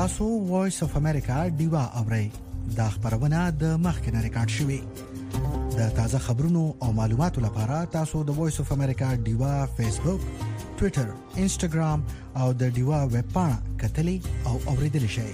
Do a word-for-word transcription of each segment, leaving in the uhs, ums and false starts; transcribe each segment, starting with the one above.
تاسو وایس اف امریکا دیوا اورئ دا خبرونه د مخکنه ریکارډ شوی د تازه خبرونو او معلوماتو لپاره تاسو د وایس اف امریکا دیوا فیسبوک، ټوئیټر، انسټاګرام او د دیوا ویب پاڼه کتلی او اوریدل شئ.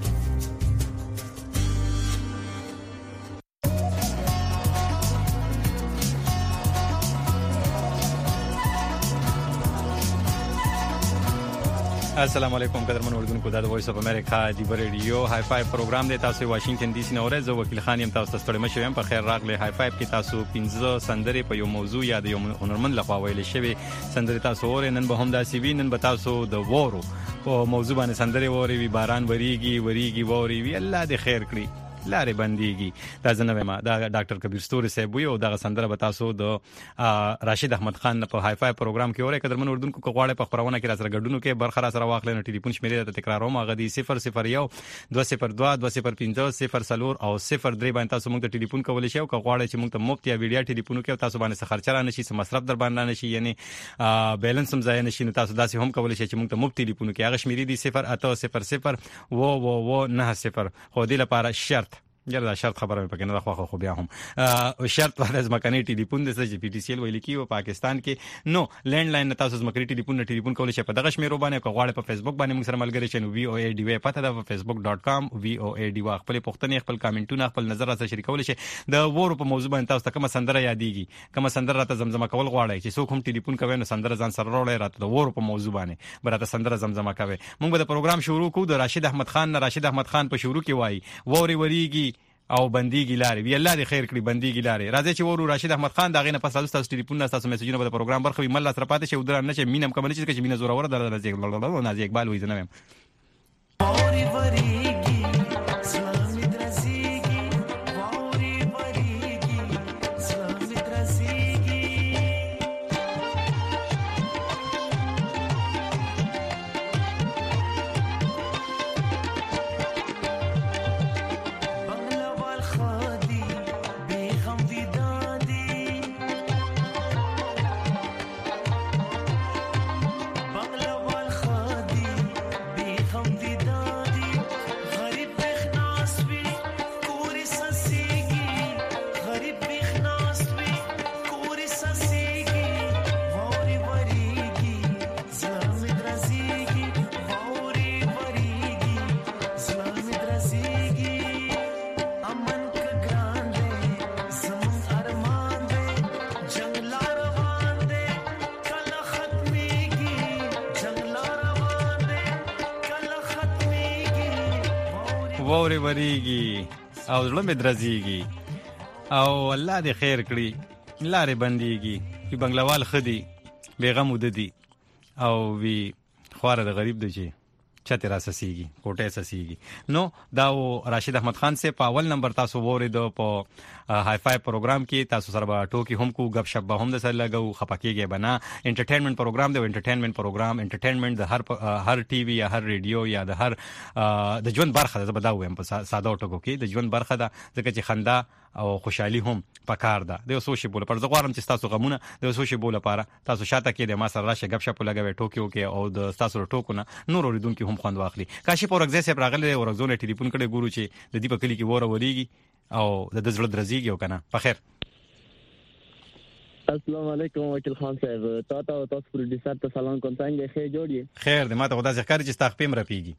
السلام علیکم قدرمن اردوونکو د وایس اف امریکا دی ریډیو های فای پروګرام دی. تاسو واشنگټن ډي سي نورې زو وکیل خان يم. تاسو ستړي مشه يم. په خیر راغلی. های فای کې تاسو پنځه سندرې په یو موضوع یا د یو هنرمند لخوا ویل شوی سندرې تاسو اورئ. نن به هم دا سی وی نن به تاسو د وورو په موضوع باندې سندرې اورئ. وی باران وریږي وریږي ووري وی الله دې خیر کړی لارې بنديږي. دا زنه ما دا ډاکټر کبیر ستوري صاحب وي او دا سندره به تاسو د راشد احمد خان په های فای پروګرام کې اورئ. قدرمن اردوونکو کو غواړي په خبرونه کې را سره ګډونو کې برخه را سره واخلئ. نو ټلیفون شمیرې ته تکراروم. هغه دی صفر صفر یو دوه صفر دوه دوه صفر پنځه صفر څلور او صفر درې باندې تاسو موږ ته ټلیفون کولای شئ. او کو غواړي چې موږ ته مفت یا ویډیو ټلیفون کې تاسو باندې څه خرچه را نشي څه مصرف در باندې نشي یعنی بیلانس هم ځای نشي. نو تاسو داسې هم کولای شئ چې موږ ته مفت ټلیفون کې هغه شمیرې دي صفر اته صفر صفر و و و نه صفر. خو دې لپاره شرط یاره دا شرط خبره مې پکې نه راخوا خو بیا هم شرط ولې ځمکني ټلیفون د چې پی ټی سی ال ویل کی او پاکستان کې نو لینډ لاین تاسو ځمکني ټلیفون نه ټلیفون کولای شئ په دغه شمیرو باندې. کو غواړئ په فیسبوک باندې موږ سره ملګری شئ. وی او ای ډی وی پته ده په فیسبوک ډاټ کام وی او ای ډی وا خپل پښتنې خپل کامنټونه خپل نظر سره شریکول شئ. د وورو په موضوع باندې تاسو ته کوم سندره یادېږي کوم سندره راته زمزمه کول غواړئ چې څوک هم ټلیفون کوي نو سندره ځان سره راوړئ راته د وورو په موضوع باندې براته سندره زمزمه کوي. موږ به د پروګرام شروع کوو د راشد احمد خان نه. راشد احمد خان په شروع کې وایي ووري وریږي او بنديږي لارې وی الله دې خیر کړی بنديږي لارې. راځي چې ورو راشد احمد خان دا غینه پس تاسو ټلیفون نه تاسو میسجونه په پروګرام برخه وي مل سره پاتې شي ودر نه چې مینم کوم چې مینه زوره ور در نازک نازک اقبال وې زنه ووري وریږي سلام درسيږي ووري وریږي سلام درسيږي ووري وریږي او زړه مې درزيږي او الله دې خیر کړی لارې بنديږي. چې بنگلوال خدي بیغم وددي او وی خواره د غریب دی چې چته را سسيږي کوټه سسيږي. نو دا راشد احمد خان سے په اول نمبر تاسو ووري دو په های فای پروګرام کې تاسو سره به ټوکی هم کو غب شپ هم د سره لګو خپکیږي بنا انټرټینمنت پروګرام دی. انټرټینمنت پروګرام انټرټینمنت د هر هر ټي وي یا هر ریډیو یا د هر د ژوند برخه ده. بداو هم په ساده ټکو کې د ژوند برخه ده ځکه چې خندا او خوشحالي هم پکار ده. د سوشي بوله پر زغوارم چې تاسو غمونه د سوشي بوله لپاره تاسو شاته کې د ما سره راشه غب شپ لګوي ټوکیو کې او د تاسو ټوکو نه نور اوریدونکو هم خوند واخلي. کاشي پورګزه سه راغله ورغزونه ټلیفون کړي ګورو چې د دې په کلی کې وره وریږي او د دزړه درزيږي او کنه په خیر. السلام علیکم وکیل خان صاحب. تاسو تاسو پروډوسر ته سلام کوم. څنګه ښه جوړی خیر دې ماته خدا ذکر چې تخپیم رپیږي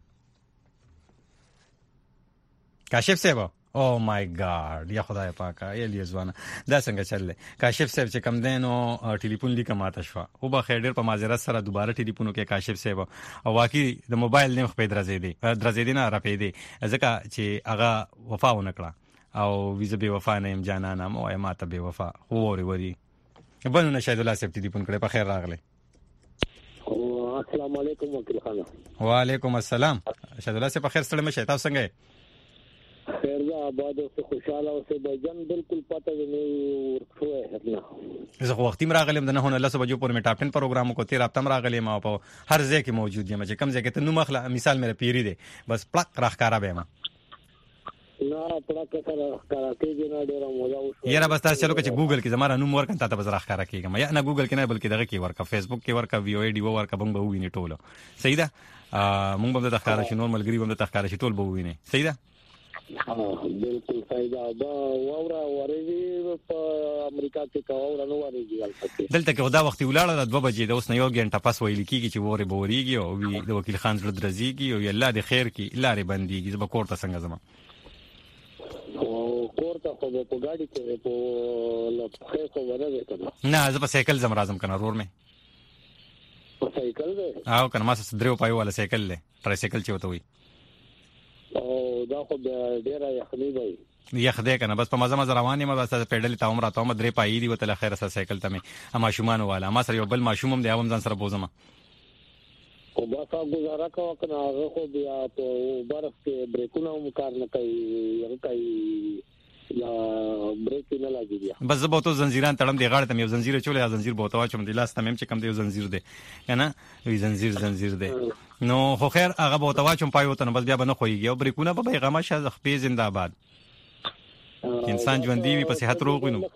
کاشف صاحب. او مای ګاډ یا خدای پاکه یلی ځوانه دا څنګه چلله کاشف صاحب چې کم دینو ټلیفون لیکه ماته شو او به خیر ډیر په معذرت سره دوباره ټلیفون کې کاشف صاحب او واقعي د موبایل نیم خپې درځې دي درځې دي نه راپې دي ځکه چې هغه وفا ونکړه او ویزه به وفا نه يم جانانه مو ما ته به وفا خو وری وری بنو نشهد الله صاحب ټلیفون کړه په خیر راغله. السلام علیکم وکیل خان. وعلیکم السلام شهد الله صاحب په خیر سره مشه تاسو څنګه خیر دا آباد او خوشاله او سه بجن بالکل پته نه ورخوه نه زه وختي راغلم د نه نه لسو بجو پورې مې ټاپ ټن پروګرام کو تیر هفته راغلم او په هر ځای کې موجود یم چې کم ځای کې ته نو مخله مثال مې پیری دی بس پلک راخکارا به ما نه پړه کسره کراته دي نه ډیره مودا وشو یاره بس تاسو چلو چې ګوګل کې زماره نوم ورکړم ته به زراخ کار کېږم یا نه ګوګل کې نه بلکې دغه کې ورکا فیسبوک کې ورکا وی او ای ډی ورکا بنګ به ویني ټولو صحیح ده مونږ به د تخکار شي نور ملګری به د تخکار شي ټول به ویني صحیح ده ها بالکل صحیح ده دا وورا ورېږي په امریکا کې کا وورا نو ورېږي دلته کې خدا وخت ولاړه د دوه بجې د اوس نه یو غنټه پس ویل کیږي چې وره بوريږي او وی د وکیل خان زړه درځيږي او الله دې خیر کی لارې بنديږي زما کوړه څنګه زما او کوړه خو په ګاډي کې په لپخه خو ورته کنه نه زه په سایکل زم راځم کنه رور مې په سایکل ده او کنه ما سره درو پایو والا سایکل له تر سایکل چوته وي او دا خو ډیره یخنی دی یخ دې کنه بس په مزه مزه روانې ما بس پیډل ته عمره ته مدري پای دی وته خیر سره سایکل ته مې اما شومان والا ما سره یو بل ماشوم هم دی اوم ځان سره بوزم او با تا گزاره کا کنه هغه خو بیا په برف کې بریکونه هم کار نه کوي هغه کوي یا بریک نه لګي بیا بس زه به تو زنجیران تړم دی غاړه ته یو زنجیر چولې یا زنجیر بوته واچم دی لاس ته مې چې کم دی یو زنجیر دی کنه وی زنجیر زنجیر دی نو خو خیر هغه بوته واچم پایو ته بس بیا به نه خوېږي او بریکونه به پیغام شه خپې زنده‌باد انسان ژوند دی په صحت روغ وینو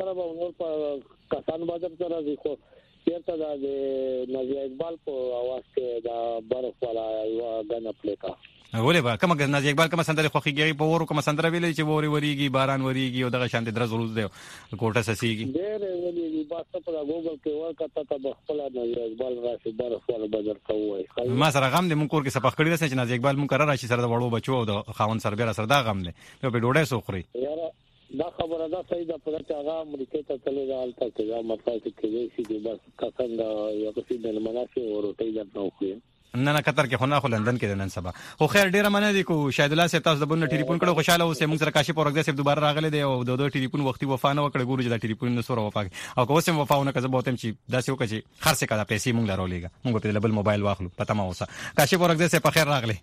کسان بازار سره دی خو چیرته د نازي اقبال په اواز کې دا برف والا یو غنه پلیکا ولې با کومه نازي اقبال کومه سندره خوخيږي په ورو کومه سندره ویلې چې ووري وریږي باران وریږي او دغه شانتي درز روز دی کوټه سسيږي ډېر ویلې باسه په ګوګل کې ورکته ته خپل نازي اقبال راشي برف والا بازار کوي ما سره غم دې مونږ کور کې سپخ کړی چې نازي اقبال مونږ قرار راشي سره د وړو بچو او د خاون سره بیا سره دا غم دې په ډوډۍ سوخري یاره دا خبره ده صحیح ده په چې هغه امریکا ته تللی دا الته کې دا مطلب کې چې دې بس کسان دا یو څه د مناسب او روټي ده نو خو نه نه قطر کې خو نه خو لندن کې نن سبا خو خیر ډیره مننه دي کو شاید الله سي تاسو د بن ټلیفون کړو خوشاله اوسه موږ سره کاشي پورګ دې دوباره راغله دی او د دوه ټلیفون وختي وفا نه وکړ ګورو چې د ټلیفون نو سره وفا او کو سم وفاونه کزه بوتم چې داسې وکړي چې خرڅه کړه پیسې موږ لرولېګا موږ په بل موبایل واخلو پته ما اوسه کاشي پورګ دې په خیر راغله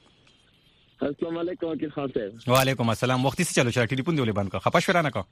السلام علیکم وکیل خان صاحب وعلیکم السلام وختي څه چلو چې ټلیفون دی ولې بند کړ خپه شورانه کو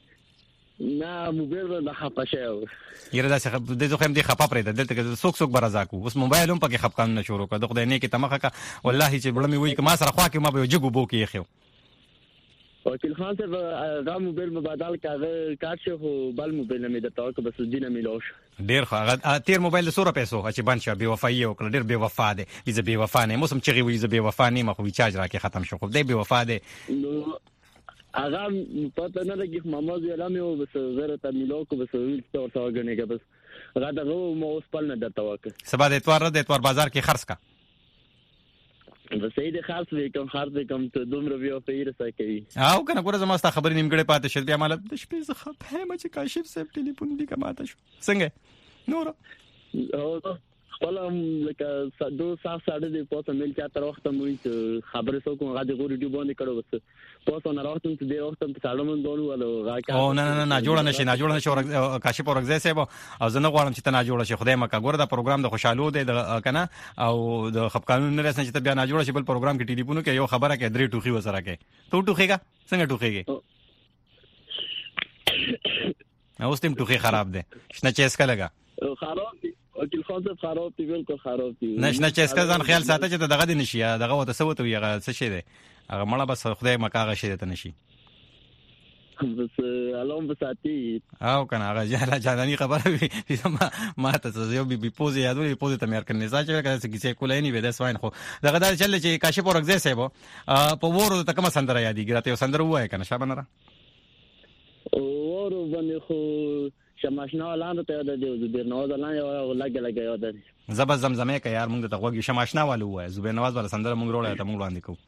نه موبایل نه خپه شاو یره دا څه د زه خم دي خپه پرې دلته کې څوک څوک برازاکو اوس موبایل هم پکې خپکان نه شروع کړ د خدای نه کې تمخه کا والله چې بلمي وای که ما سره خوا کې ما به جګو بو کې خو وکیل خان صاحب دا موبایل مبادل کاغه کارت شو بل موبایل مې د تاو کې بس دینه ملوش ډیر خو هغه تیر موبایل د سوره پیسو چې بند شو بي وفای او کړ ډیر بي وفا دي چې بي وفا نه موسم چې وي چې بي وفا نه مخ وی چارج راکې ختم شو خو دې بي وفا دي هغه پته نه لګي محمد علامه او بس زره ته ملو کو بس ویل څو څو غنېګه بس هغه دغه مو اوس پل نه درته وکړ سبا د اتوار د اتوار بازار کې خرڅ کا بس یې د خاص وکم خرڅ وکم ته دومره بیا په ایره سکي او کنه ګوره زما ستا خبرې نیمګړې پاتې شې بیا مال د شپې زخه په ما چې کاشف صاحب ټلیفون دی کماته شو څنګه نور او خپل لکه دو ساعت ساړه دی په مل چا تر وخت مې خبرې سو کوم غاډي ګوري دی باندې کړو بس په نه راوتم چې دی وخت په ساړه مون دونو ولو راکا او نه نه نه جوړ نه شي نه جوړ نه شي کاشف اورګزه صاحب او زه نه غواړم چې ته نه جوړ شي خدای مکه ګوره دا پروګرام د خوشالو دی کنه او د خپ قانون نه رسنه چې ته بیا نه جوړ شي بل پروګرام کې ټلیفون کې یو خبره کې درې ټوخي وسره کې ته ټوخيګا څنګه ټوخيږي اوس تم ټوخي خراب دی شنه چیس کا لگا خراب دی وکیل خان صاحب خراب دی بالکل خراب دی نشنه چیس کا ځان خیال ساته چې دغه دی نشي دغه وته سوته وي هغه څه شي دی هغه مړه بس خدای مکاغه شي ته نشي بس الوم بساتی او کنه هغه جاله جانانی خبره وي ما ما ته یو بي بي پوز یادولې پوز ته مې ارکنه ځا چې کله کیسه کولای نه وي د سواین خو دغه دا چل چې کاشف اورګزه صاحب په ورو ته کومه سندره یادې ګرته یو سندره وای کنه شابه نه ورو باندې خو شماشنا لاندې ته د زبیر نواز لاندې یو لګ لګ یو د زب زمزمه کې یار موږ ته غوږی شماشنا والو وای زبیر نواز ولا سندره موږ وروړی ته موږ باندې کو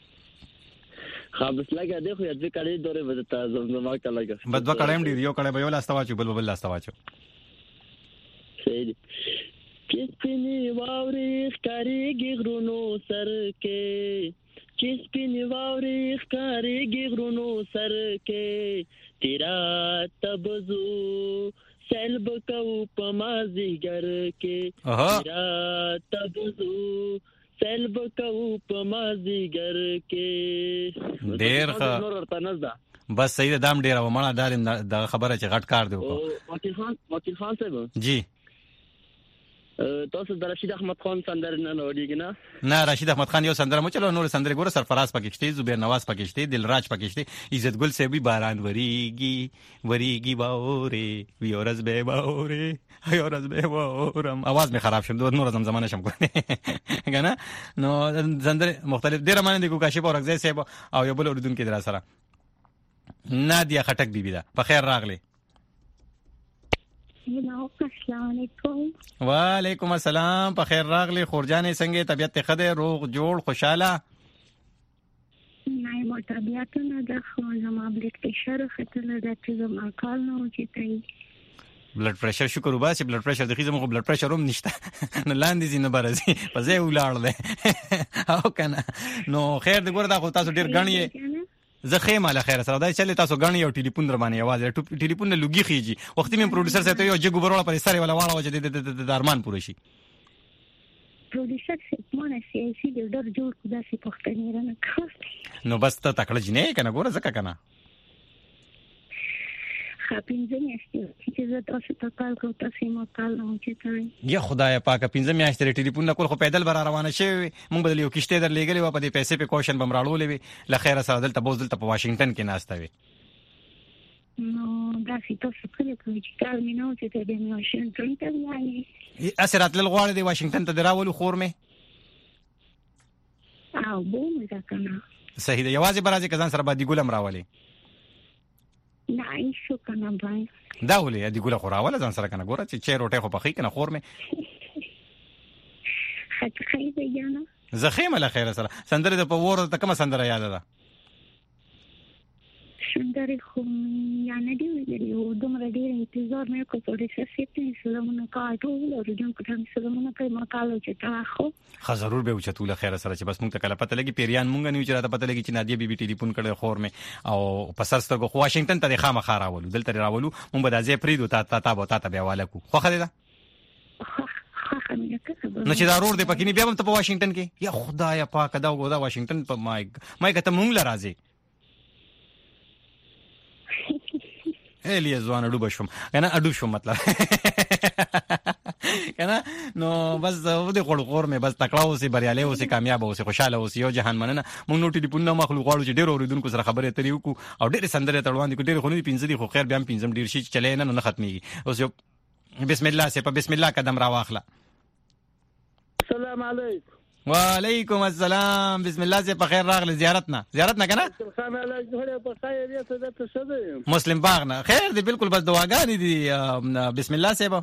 خابس لګ دی خو یې کړي دوره ودته زمزمه کا لګ بد وکړم دی یو کړه به ولا استواچو بل بل استواچو صحیح دی کسپینی واوري ښکاریږي غرونو سر کې کسپینی واوري ښکاریږي غرونو سر کې تیرا تبزو سلب کو پمازیګر کې تیرا تبزو سلب کو پمازیګر کې ډیر ښه بس صحیح دام ډیر و مړه دال د خبره چې غټ کار دی وکیل خان وکیل خان صاحب جی تاسو د رشید احمد خان سندره نه نوړیږي نه نه رشید احمد خان یو سندره مو چلو نور سندره ګوره سرفراز پکې شته زبیر نواز پکې شته دلراج پکې شته عزت ګل سیبی باران وریږي وریږي باوري وی اورز به باوري هي اورز به باورم आवाज می خراب شم نور زمزمه نشم کوله کنه نو سندره مختلف ډیر معنی دي کو کاشف اورغزی صاحب او یو بل اردن کې درا سره نادیا خټک بیبي دا په خیر راغله السلام علیکم وعلیکم السلام په خیر راغلی خورجانې څنګه طبيعت ته خده روغ جوړ خوشاله نه مو طبيعت نه د خو زما بلډ پريشر خطر د زما کال نه وچتای بلډ پريشر شکر وباسي بلډ پريشر د خېزمو بلډ پريشر هم نشته نه لاندې زینه برازي په ځای ولاړ دی او کنه نو خیر دې ګور دا خو تاسو ډیر غنی زه خیمه له خیر سره دا چلې تاسو غنی یو ټلیفون در باندې आवाज ټلیفون نه لګي خيږي وخت مې پروډوسر سره ته یو جګو بروله پر سره ولا واړه وجه د درمان پوره شي پروډوسر مونږه سیاسي د ډېر جوړ داسې پښتني رانه کړ نو بس ته تکړه جنې کنه ګوره زکه کنه پنځه میاشتې چې زه تاسو ته کال کوم تاسو ما کال نه وچتای یا خدای پاک پنځه میاشتې ټلیفون نه کول خو پیدل بر روانه شي مونږ بدل یو کشته در لګلې و په دې پیسې په کوشن بمراړولې وی لخيره سره دلته بوز دلته په واشنگټن کې ناشته وی نو دا چې تاسو کله کوم چې کار مې نو چې د واشنگټن ته وایي اسرات لغواړي د واشنگټن ته دراولو خور مې او بوم دا کنه صحیح دی یوازې برازي کزان سره باندې ګولم راولي نه ایشو کنه بای دا ولې دی ګوله خوراوله ځان سره کنه ګوره چې چیر روټه خو پخې کنه خور مې خط خیر دی نه زخیمه له خیر سره سندره د په ور ته کومه سندره یاد ده سندره خو یا نه دی ویلي او دومره ډیر انتظار مې کو په دې سیستم سلامونه کاټو ورجون کوم سلامونه کوي ما کالو چې تا خو خا ضرور به وچتول خیر سره چې بس مونږ ته کله پته لګي پیریان مونږ نه وچراته پته لګي چې نادیه بیبي ټلیفون کړي خور مې او په سرستګو خو واشنگټن ته خامخا راولو دلته راولو مونږ به د ځې پریدو تا تا تا تا به حواله کو خو خدای دا نو چې دا روړ دی پکې نه بیا هم ته په واشنگټن کې یا خدای پاک دا وګدا واشنگټن په مای مای کته مونږ لرازي الیه ځوان اډو بشم کنه اډو شو مطلب کنه نو بس د خور خور مې بس تکړه اوسې بریاله اوسې کامیاب اوسې خوشاله اوسې یو جهان مننه مونږ نو ټلیفون نه مخلوق غواړو چې ډېر اوریدونکو سره خبرې اترې وکړو او ډېر سندره تړوان دي ډېر خونې پینځه دي خو خیر بیا هم پینځم ډېر شي چلې نه نه ختميږي اوس یو بسم الله سه په بسم الله قدم را واخله السلام علیکم وعلیکم السلام بسم الله سه په خیر راغله زیارت نه زیارت نه کنه خان الله جوړه په خیر یې څه د څه دی مسلم باغ نه خیر دی بالکل بس دعاګانې دي بسم الله سه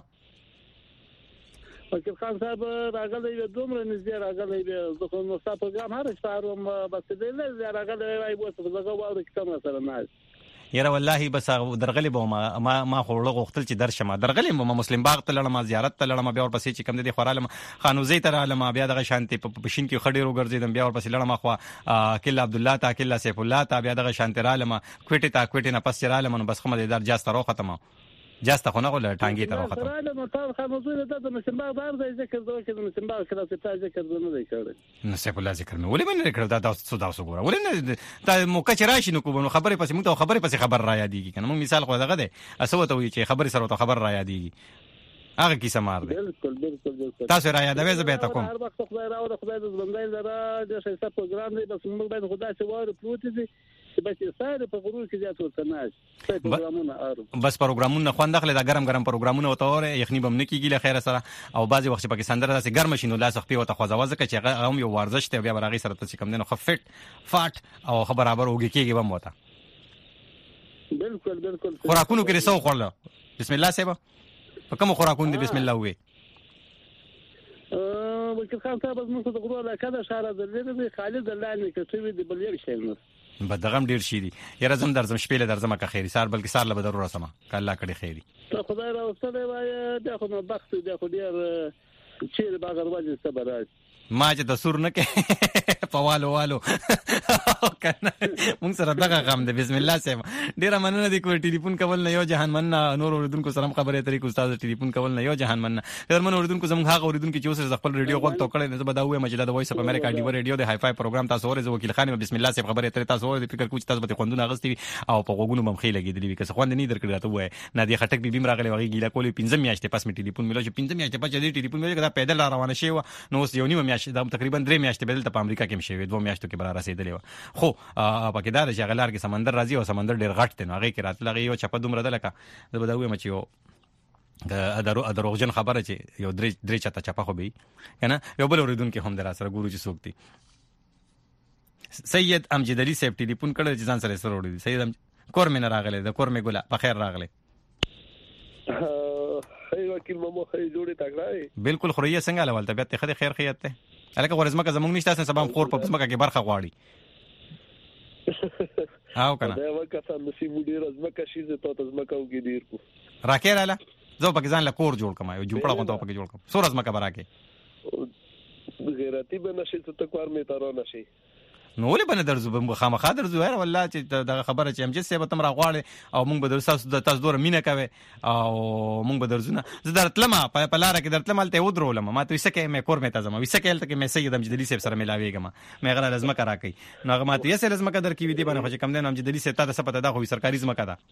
وکیل خان صاحب راغلی و دومره نږدې راغلی و زه نو تاسو پروګرام هر څارم بس دې نه راغلی وای بوته زه غواړم چې کومه سره نه یاره والله بس درغلی به ما ما ما خوړه غوښتل چې درشم درغلی ما مسلم باغ ته لړم زیارت ته لړم بیا ورپسې چې کم دي خورالم خانوزي ته لړم بیا دغه شانتي په بشین کې خډې وګرځیدم بیا ورپسې لړم خو کله عبد الله تا کله سیف الله تا بیا دغه شانتي رالم کوټه تا کوټه نه پس رالم نو بس خو مې در جاست رو ختمه جاست خو نه غول ټانګي ته ختم رالم تا خانوزي ته د مسلم باغ بار ځای ذکر دوه کې د مسلم باغ کله ته ذکر نه دی کړی نو سیف الله ذکر مې ولې باندې کړو دا تاسو تاسو ګوره ولې نه تا موکه چې راشي نو کوم خبره پسې موږ ته خبره پسې خبر را یادېږي کنه موږ مثال خو دغه ده اسو ته وی چې خبره سره ته خبر را یادېږي هغه کیسه مار دی بالکل بالکل بالکل تاسو را یادوي زه به تا کوم هر وخت خدای راو خدای د بندای لره د شیسه پروګرام دی بس موږ باید خدای چې واره پروت دي چې بس ساده په غرور کې ځات ورته ناش پروګرامونه ارو بس پروګرامونه خوان داخله دا ګرم ګرم پروګرامونه وته وره یخنی بم نه کیږي له خیر سره او بعضی وخت په کې سندره داسې ګرم شینو لاس خپې وته خوځوازه کې چې هغه هم یو ورزش ته بیا برغي سره ته کم دنه خفت فاټ او خبر برابر وږي کېږي بم وته بالکل بالکل خوراکونو کې رسو خورل بسم الله سیبا په کوم خوراکون دي بسم الله وې ا وکیل خان صاحب موږ ته غوړه کده شهر درلې خالد دلانه کې څه وی دی بل یو شي نو بدغم ډیر شي دي یاره زم درځم شپې له درځم که خیری سار بلکې سار له به ضرور سم کله کړي خیری ته خدای راوستلې وای دا خو نو بخت دی خو ډیر چیر باغ ورځ صبر راځي ما چې د سور نه کې پوالو والو کنه مونږ سره دغه غم ده. بسم الله سم ډیره مننه دي کوم ټلیفون کول نه یو جهان مننه. نور اوریدونکو سره خبرې طریق استاد ټلیفون کول نه یو جهان مننه. در من اوریدونکو زموږ هغه اوریدونکو چې اوس خپل ریډیو غوږ ته کړی نه زبدا وې مجله د وایس اف امریکا ډیو ریډیو د هاي فای پروګرام تاسو اورئ. زه وکیل خان بسم الله سم خبرې طریق تاسو اورئ. فکر کوم تاسو به خوندونه غستې او په غوګونو مخې لګېدلې وي که خوند نه درکړی راته وای. نادي خټک بي بي راغلی وغه ګیلا کولې پنځه میاشتې پس می ټلیفون ملو چې پنځه میاشتې پس دې ټلیفون ملو کدا پیدل روانه شي و نو اوس یو نیمه میاشتې د تقریبا درې میاشتې بدل ته په امریکا کې مشي دوه میاشتو کې بل رسیدلې و. خو پکې دا چې غلار کې سمندر راځي او سمندر ډېر غټ دی نو هغه کې راتلغه یو چپه دومره ده لکه د بدوي مچ یو ادارو ادروغجن خبره چې یو درې درې چاته چپه خو به کنه یو بل اوریدون کې هم در سره ګورو چې څوک دی. سید امجد علي صاحب ټلیفون کړل چې ځان سره سره وړي. سید ام کور مې نه راغله د کور مې ګولا په خیر راغله. هي وکیل ممو هي جوړه تاګړای بالکل خوريه څنګه لول طبيعت خدای خیر خیات ته الکه ورزمه که زمونږ نشته سبا خور په پسمه کې برخه غواړي او کنه دا وکه سم نصیب ډیر ازمکه شي زه ته ازمکه وګی ډیر کو راکې رااله زه په ځان له کور جوړ کما یو جوړه کوم ته په جوړ کوم سور ازمکه براکه غیرتی به نشي ته کار می تارو نشي نو ولې باندې درځو به خامخا درځو هر والله چې د خبره چې امجد سیب تم راغواړي او مونږ به درساسو د تاسو دور مینه کوي او مونږ به درځو نه زه درتلم په لار کې درتلم الته ودرولم ما ته وسکه مې کور مې تازه ما وسکه الته کې مې سید امجد علي سیب سره ملاويګم مې غره لازمه کرا کوي نو هغه ماته یې سره لازمه کدر کې وی دی باندې خو کم دین امجد علي سیب ته څه پته دا خو سرکاري ځمکه ده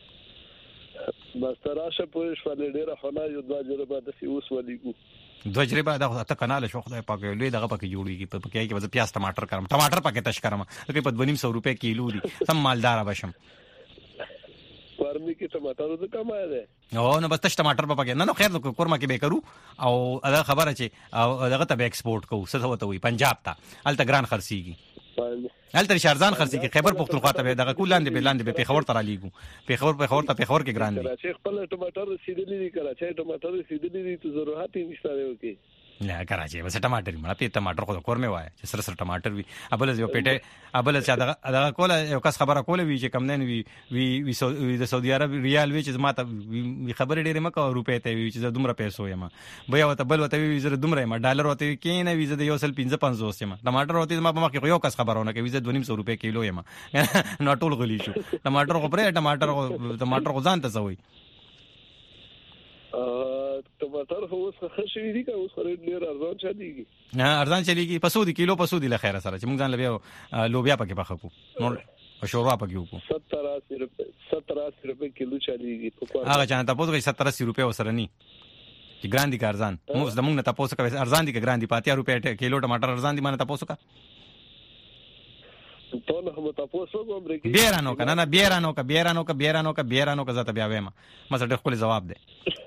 بس تراشه پوه شو ډیره خلا یو د تجربه د اوس ولیکو دوه تجربه دا ته کناله شو خدای پاک لوی دغه پکې جوړیږي په کې کې وځ پیاز ټماټر کړم ټماټر پکې تش کړم کې په دوه سو روپے کیلو دي سم مالدار بشم ورمی کې ټماټر د کمای ده او نو بس تش ټماټر پکې نه نو خیر کورما کې به کرو او دا خبره چې او دغه ته به ایکسپورټ کوو څه وته وي پنجاب ته الته ګران خرسيږي الته شارزان خرسيږي خیبر پختونخوا ته دغه کول لاندې به لاندې به پیښور ته را لیګو پیښور پیښور ته پیښور کې ګران دي چې خپل ټماټر رسیدلی دي کړه چې ټماټر رسیدلی دي ته ضرورت یې نشته دی اوکي نه کراچي بس ټماټر مړه په ټماټر خو کور مې وای چې سره سره ټماټر وي ابل یو پټه ابل چې دغه دغه کوله یو کس خبره کوله وی چې کم نه وی وی د سعودي عرب ریال وی چې ماته خبره ډېره مکه روپې ته وی چې دومره پیسو یم بیا وته بل وته وی زره دومره یم ډالر وته کې نه وی زه د یو سل پنځه پنځوس یم ټماټر وته ما په مخ کې یو کس خبرونه کوي زه دوه نیم سو روپې کیلو یم نو ټول غلی شو ټماټر خو پرې ټماټر ټماټر خو ځان ته زوي ټماټر خو اوس ښه شوي دي که اوس خو ډېر ارزان چلیږي نه ارزان چلیږي په څو دي کیلو په څو دي له خیره سره چې موږ ځان له بیا لوبیا پکې پخه کړو نو شوروا پکې وکړو ستر اسی روپے ستر اسی روپے کیلو چلیږي هغه چانه تاسو کوی ستر اسی روپے وسره ني چې ګران دي ارزان موږ زموږ نه تاسو کوي ارزان دي که ګران دي پاتیا روپے کیلو ټماټر ارزان دي مانه تاسو کا ته نو هم تاسو کوم برګي بیرانو کنه نه بیرانو کا بیرانو کا بیرانو کا بیرانو کا زته بیا وایم ما سره خپل جواب ده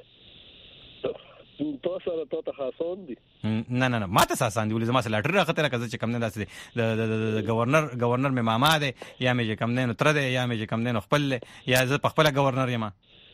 تاسو سره ته خاصون دي نه نه نه ما ته اساس دي ولې زما سره لاټري راخته راکزه چې کم نه داسې د گورنر گورنر مې ماما ده یا مې کم نه تر ده یا مې کم نه خپل یا زه په خپل گورنر یم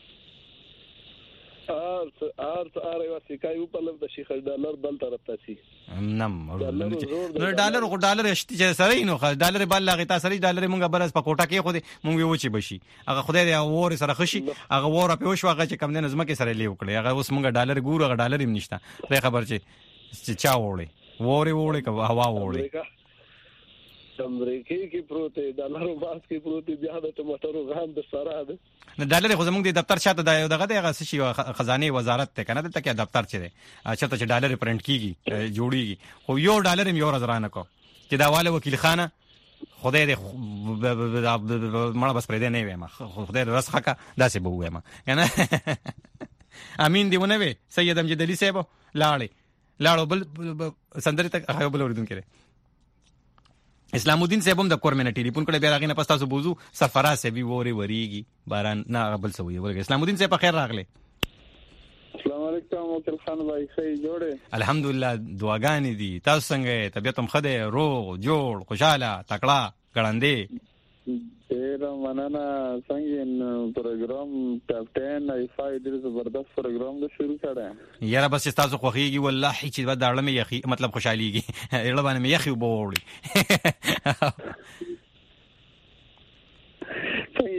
ار ار ار یو سکای په لږ د شیخ ډالر بل طرف ته سي نم نو ډالر خو ډالر شته چې سره نو ډالر بل لاغه تاسو سره ډالر مونږه برس په کوټه کې خو دې مونږ یو چی بشي هغه خدای دې اور سره خشي هغه ور په وشو هغه چې کم نه زمکه سره لیو کړي هغه اوس مونږه ډالر ګورو هغه ډالر هم نشته دا خبر چې چا وړي وره وړي که هوا وړي امریکای کې پروت دی ډالر باس کې پروت دی بیا د ټماټرو غام د سره ده نه ډالر خو زموږ د دفتر شاته دا یو دغه دغه شي خزانه وزارت ته کنه دلته کې دفتر چي دی چرته چې ډالر پرنٹ کیږي جوړیږي خو یو ډالر یو رزرانه کو چې دا والے وکیل خانه خدای دې مړه بس پرې دی نه ویم خدای رسخه کا داسې به ویم کنه امين دی ونه وي سید امجد علي صاحب لاړې لاړو بل سندري تک هغه بل وردون کړي اسلام الدین صاحب هم د کور منټی ریپون کړه بیا راغی نه پستا سو بوزو سفرا سی وی وری وریږي باران نه بل سوې ورګ اسلام الدین صاحب خیر راغله السلام علیکم وکیل خان بھائی خیر جوړه الحمدلله دعاګانې دي تاسو څنګه طبيعت هم خده روغ جوړ خوشاله تکړه ګړندې ډیر مننه څنګه پروګرام کاپټن ای فای ډیر زبردست پروګرام د شروع کړه یاره بس تاسو خوخیږي والله چې دا داړه مې یخي مطلب خوشاليږي اړه باندې مې یخي وبوړي څنګه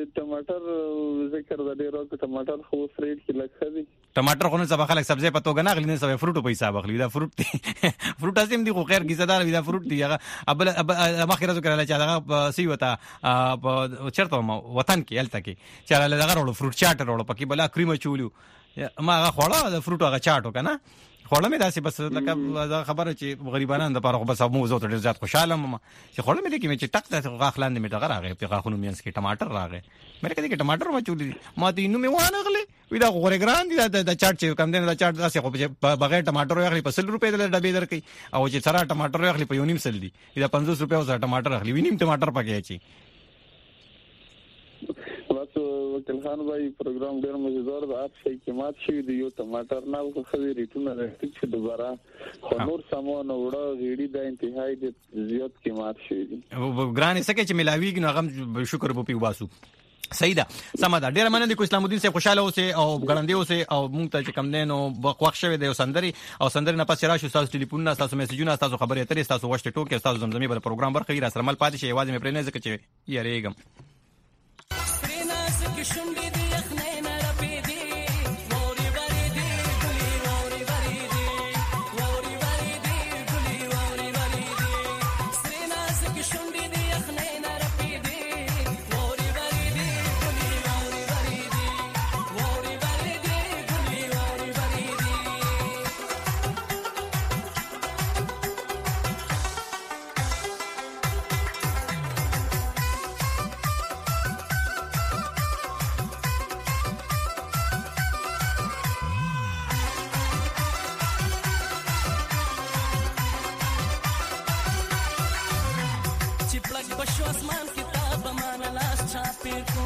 ټماټر ذکر د ډیرو ټماټر خو سریټ کې لکه دي ټماټر خو نه سبا خلک سبزی په توګه نه اخلي نه سبا فروټ په حساب اخلي دا فروټ دي فروټ اسیم دي خو خیر کیسه دا فروټ دي هغه ابل مخکره ذکر لا چې هغه سی وتا چرته وطن کې الته کې چې هغه دغه ورو فروټ چاټ ورو پکې بلا کریم چولیو ما هغه خوړه د فروټ هغه چاټو کنه خوړه مې داسې بس لکه خبره چې غریبانان د پاره بس مو زو ته ډیر زیات خوشاله مم چې خوړه مې کې مې چې ټک ته غاخلان مې ټغه راغې په غاخونو مینس کې ټماټر راغې مې کړي کې ټماټر ما چولې ما دې نو مې وانه غلې وې دا غوړې ګران دي دا چاټ چې کم دینه دا چاټ داسې خو بغیر ټماټر راغلي په سل روپے د ډبې درکې او چې سره ټماټر راغلي په یونیم سل دي دا پنځوس روپے سره ټماټر راغلي وینیم ټماټر پکې اچي تاسو وکیل خان بھائی پروګرام ډیر مزیدار دی اپ شي کې مات شي دی یو ټماټر نه خو خو ریټونه راځي چې دوباره نور سامان وړو غیړي د انتهایی د زیات کې مات شي دي ګرانې سکه چې ملاویږي نو هغه شکر په پیو باسو صحیح ده سم ده ډیر مننه د اسلام الدین صاحب خوشاله اوسه او ګړندې اوسه او مونږ ته چې کم دینو وخت شوه د سندري او سندري نه پاتې راشو تاسو ټلیفون نه تاسو میسجونه تاسو خبرې اترې تاسو وشت ټوکې تاسو زمزمي بل پروګرام برخه را سره مل پاتې شي आवाज مې پرې نه ځکه چې یریګم شونډې دې یخنې نه رپېدې ووري ورېدې ګلې ووري ورېدې ووري ورېدې ګلې ووري ورېدې سرې نازکې شونډې دې یخنې نه رپېدې ووري ورېدې ګلې ووري ورېدې ووري ورېدې ګلې ووري ورېدې بشو اسمان کتاب مانا لاس چاپی کو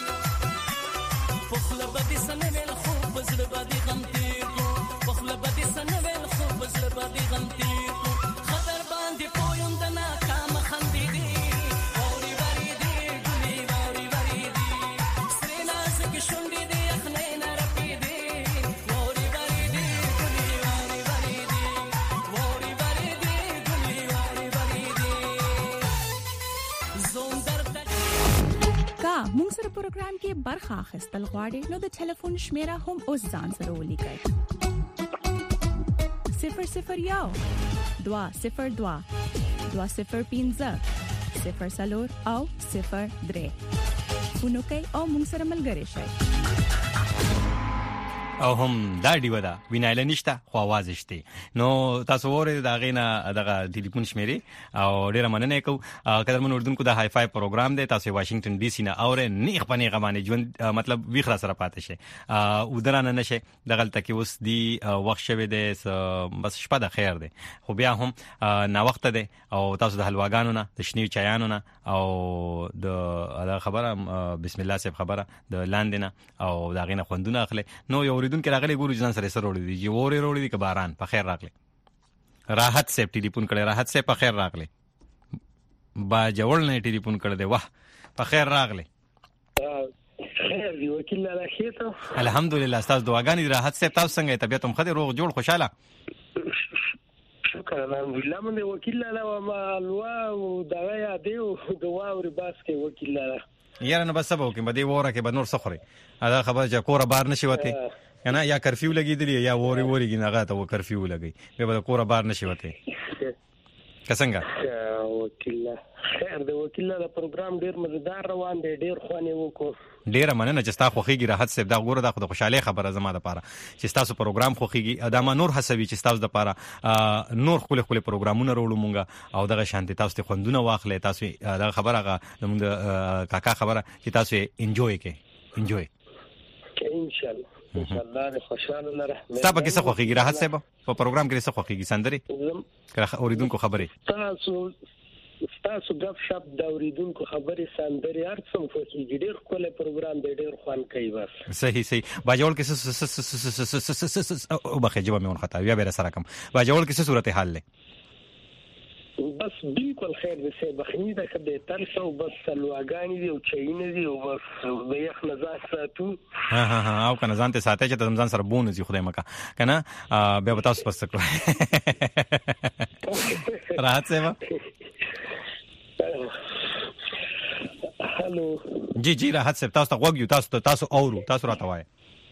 پخل بدی سنویل خوب بزر بدی غم تیر کو پخل بدی سنویل خوب بزر بدی غم تیر کو خطر باندی پویم دنا کام خندی دی ووری وری دی گلی ووری وری دی سری نازک شنڈی دی اخنی نرپی دی ووری وری دی گلی ووری وری دی ووری وری دی گلی ووری وری دی کا مونږ سره پروګرام کې برخه اخیستل غواړئ نو د ټلیفون شمیره هم اوس ځان سره ولیکئ صفر صفر یو دوا صفر دوا دوا صفر پنځه صفر څلور او صفر درې فونو کوي او مونږ سره ملګری شئ او هم دا دیو دا وینایل نشته خو आवाज شته نو تاسو وره دا غینا دغه ټلیفون شمیرې او ډیره مننه کوم قدرمن اردوونکو د هاي فای پروګرام دی تاسو واشنگټن ډي سي نه اوره نیخ پنی غمانه ژوند مطلب ویخره سره پاتې شي او درانه نشه دغه تکي اوس دی وخت شوه دی بس شپه د خیر دی خو بیا هم نا وخت دی او تاسو د حلواګانو نه د شنیو چایانو نه او د خبره بسم الله سیب خبره د لاندنه او دا غینه خوندونه اخلي نو یو دن کې راغلي ګورو ځان سره سره وړي دي چې وره وړي دي ک باران په خیر راغلي راحت سیب ټلیفون کړي راحت سیب په خیر راغلي با جوړ نه ټلیفون کړي دی واه په خیر راغلي خیر دی وکیل الله خیته الحمدلله استاد دعاګانې راحت سیب تاسو څنګه طبيعت هم خدای روغ جوړ خوشاله شکر الحمدلله من وکیل الله ما الوا او دغه یادې او دوا او باس کې وکیل الله یاره نه بس سبا کې بده وره کې بنور سخري دا خبر چې کوره بار نشي وته کنه یا کرفیو لګیدلی یا ووري ووري نه غاته و کرفیو لګي به کوره بار نشي وته څنګه وکیل خیر دی وکیل د پروګرام ډیر مزیدار روان دی ډیر خوانه وکړو ډیره مننه چې تاسو خوخيږي راحت سیب دا ګوره د خوشاله خبره زما د پاره چې تاسو پروګرام خوخيږي ادمه نور حسوي چې تاسو د پاره نور خپل خپل پروګرامونه وروړو مونږه او دغه شانتي تاسو ته خوندونه واخلې تاسو دا خبره زموږ کاکا خبره چې تاسو انجوي کې انجوي ان شاء الله ان شاء الله خوشاله لره تاسو کې څه خوخيږي راحت سیب په پروګرام کې څه خوخيږي سندري اوریدونکو خبره تاسو تاسو غف شپ د اوریدونکو خبرې سندري هر څه خوږي ډېر کله پروګرام دی ډېر خوان کوي بس صحیح صحیح باجوړ کې او بخې جواب مې ون خطا بیا به سره کم باجوړ کې څه صورت حال له بس بالکل خیر دې سه بخنی دا کده تر څو بس لواګانی دی او چاینه دی او بس د یخ نزاع ساتو ها ها ها او کنه ځان ته ساتي چې د ځان سره بونه زی خدای مکا کنه بیا به تاسو پس کړو راحت سیوا هالو جی جی راحت صاحب تاسو ته وګیو تاسو تاسو اورو تاسو راته وای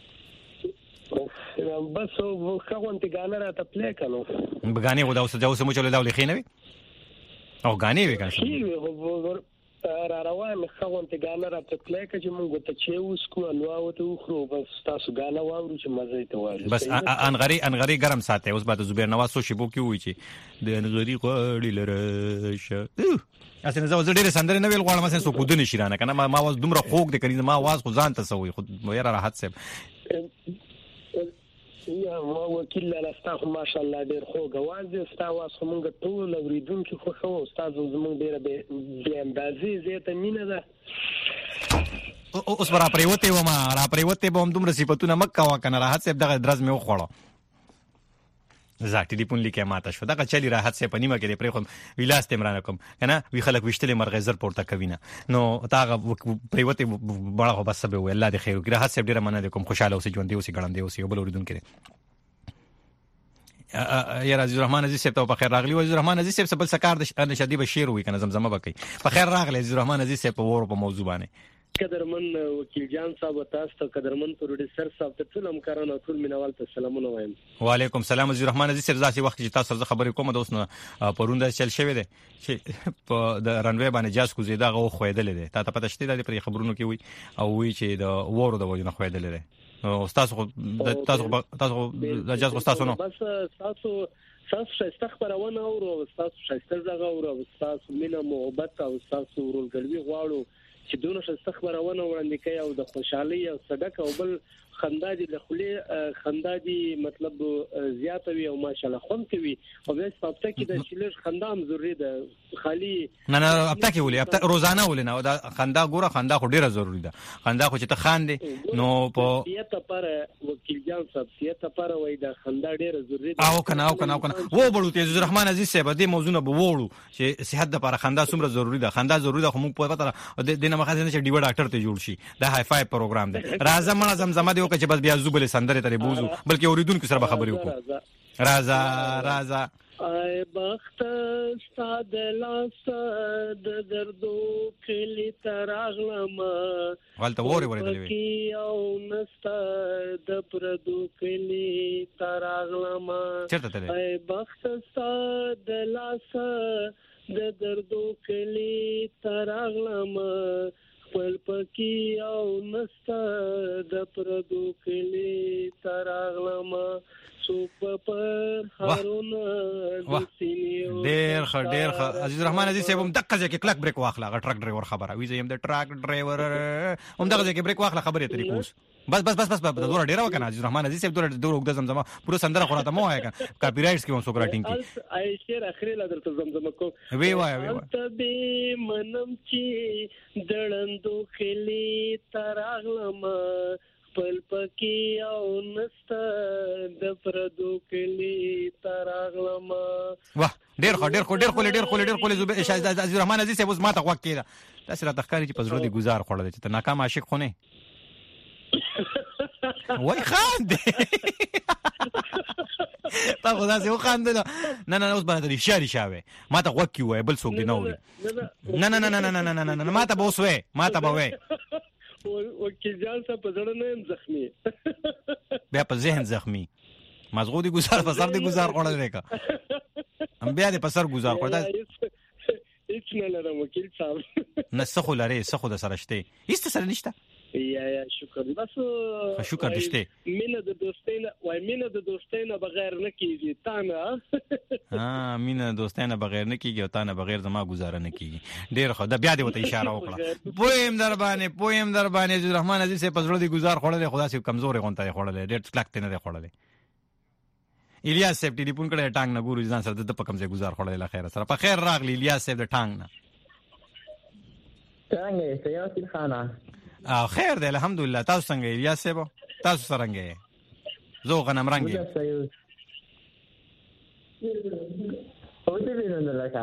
بس خاون ته غانا را ته پلی کړو بغانی غو دا اوس دا اوس مو چلو دا لخي نه وي او غانی وي کنه را روان خاون ته غانا را ته پلی کړو موږ ته چې اوس کو نو او ته خو بس تاسو غانا واورو چې مزه ته وایي بس انغری انغری ګرم ساتي اوس بعد زبیر نواز سو شبو کی وی چې د انغری غړی لره اسنه زو ډیره سندره نه ویل غواړم اسنه سو کو دنه شیرانه کنه ما واز دومره خوګ د کړي ما واز خو ځان ته سوې خو یاره راحت صاحب یا وکیل له تاسو ماشاءالله ډیر خو غواړي تاسو موږ ټول اوریدونکو خو خو تاسو زموږ ډیره به اندازې زیاته مینه ده اوس برا پریوته و ما را پریوته به هم دومره صفاتونه مکه وا کنه راحت صاحب دغه درز مې وخوړو زاټی دی پون لیکه ماته شو دغه چلی راحت صاحب پنیمه کې پرې خو ویلاست عمران کوم کنه وی خلک وشتلې مرغې زر پورته کوینه نو تاغه پریوته بڑا خو بس به الله دې خیر راحت صاحب ډیره مننه کوم خوشاله اوسې ژوند دی اوسې ګړندې اوسې بل اوریدون کړي یا عزیز الرحمن عزیز صاحب ته په خیر راغلی عزیز الرحمن عزیز صاحب بل سکار د شدی بشیر وی کنه زمزمه بکې په خیر راغلی عزیز الرحمن عزیز صاحب په ور په موضوع باندې قدرمن وکیل جان صاحب تاسو ته قدرمن پروډوسر صاحب ته ټول همکارانو او ټول مینوال ته سلامونه وایم وعلیکم السلام عزیز الرحمن عزیز صاحب ځاسي وخت چې تاسو سره خبرې کوم د اوس نو پرونده چل شوی دی چې په د رنوي باندې جاس کو زیاده غو خویدل دي تا ته پته شته د پر خبرونو کې وي او وی چې د وورو د وجنه خویدل دي تاسو تاسو تاسو د جاس کو تاسو نو بس تاسو تاسو شایسته خبرونه او تاسو شایسته زغه او تاسو مینه محبت او تاسو ورولګلوي غواړو چې دونه شایسته خبرونه وړاندې کوي او د خوشحالي او صدق او بل خندا دي د خولي خندا دي مطلب زیات وي او ماشاءالله خون کوي او بیا ثابته کې د شیلر خندا هم ضروری ده خالي نه نه ابته کې ولې ابته روزانه ولې نه دا خندا ګوره خندا خو ډیره ضروری ده خندا خو چې ته خاندې نو په سیاته پر وکیل جان صاحب سیاته پر وای دا خندا ډیره ضروری ده او کنه او کنه او کنه و بړو ته عزیز الرحمن عزیز صاحب دې موضوع نه ووړو چې صحت لپاره خندا څومره ضروری ده خندا ضروری ده خو موږ په پته دینه مخه نه چې ډیو ډاکټر ته جوړ شي دا هاي فای پروګرام ده راځه مړه زمزمه دی چې بس بیا زوبله سندره ترې بوزو بلکې اوریدونکو سره به خبرې وکړو رازا رازا ای بخت ستاد لاس د دردو کلی تراغلم ولته وری وری دی کی او نستا د پردو کلی تراغلم چرته ته ای بخت ستاد لاس د دردو کلی تراغلم خپل پکی او نستا د پردو کلی تراغلم سوپ پر هارون ډیر ښه ډیر ښه عزیز الرحمن عزیز صاحب هم دغه ځکه کلک بریک واخلا غ ټرک ډرایور خبره وی زه هم د ټرک ډرایور هم دغه ځکه بریک واخلا خبره طریقو بس بس بس بس د دوه ډیر وکنه عزیز الرحمن عزیز صاحب دوه دوه وګد زمزمه پوره سندره خوراته مو وای کنه کاپی رائټس کې هم سو کراټینګ کی ای شیر اخري لا درته زمزمه کو وی وای وی وای ته به منم چې دړندو خلی تراغلم پل پکی او نستا د پردو کلی تراغلم واه ډیر خو ډیر خو ډیر خو ډیر خو ډیر خو زوبه عزیز الرحمن عزیز صاحب ما ته وخت کېده تاسو را تخکاری چې پزړو دي گزار خوړل چې ته ناکام عاشق خو نه وای خان دې تا خو دا څه خان دې نه نه اوس باندې اشاره شاوه ما ته وخت کیوه بل څوک دی نه وي نه نه نه نه نه نه نه ما ته بوسوي ما ته بوي وکیل جان صاحب په ځړ نه زخمی بیا په ذهن زخمی مزغو دي گزار په سر دي گزار خوړل ریکا ام بیا دې په سر گزار خوړل هیڅ نه لرم وکیل صاحب نه سخو لري سخو د سره شته هیڅ سره نشته یا یا شکر بس شکر دشته مینه د دوستینه وای مینه د دوستینه بغیر نه کیږي تا نه ها مینه د دوستینه بغیر نه کیږي او تا نه بغیر زما گزاره نه کیږي ډیر خو دا بیا دې وته اشاره وکړه پویم در باندې پویم در باندې عزیز الرحمن عزیز په پزړو دي گزار خوړل خدا سي کمزوري غونته خوړل ډیر کلک نه دی خوړل الیاس صاحب ټلیفون کړه ټانګ نه ګورو ځان سره د په کم ځای گزار خوړل خیر سره په خیر راغلی الیاس صاحب د ټانګ نه څنګه سیاسي خانه او خیر دی الحمدلله تاسو څنګه الیاس صاحب تاسو څنګه زه غنم رنگي او دې وینم لکه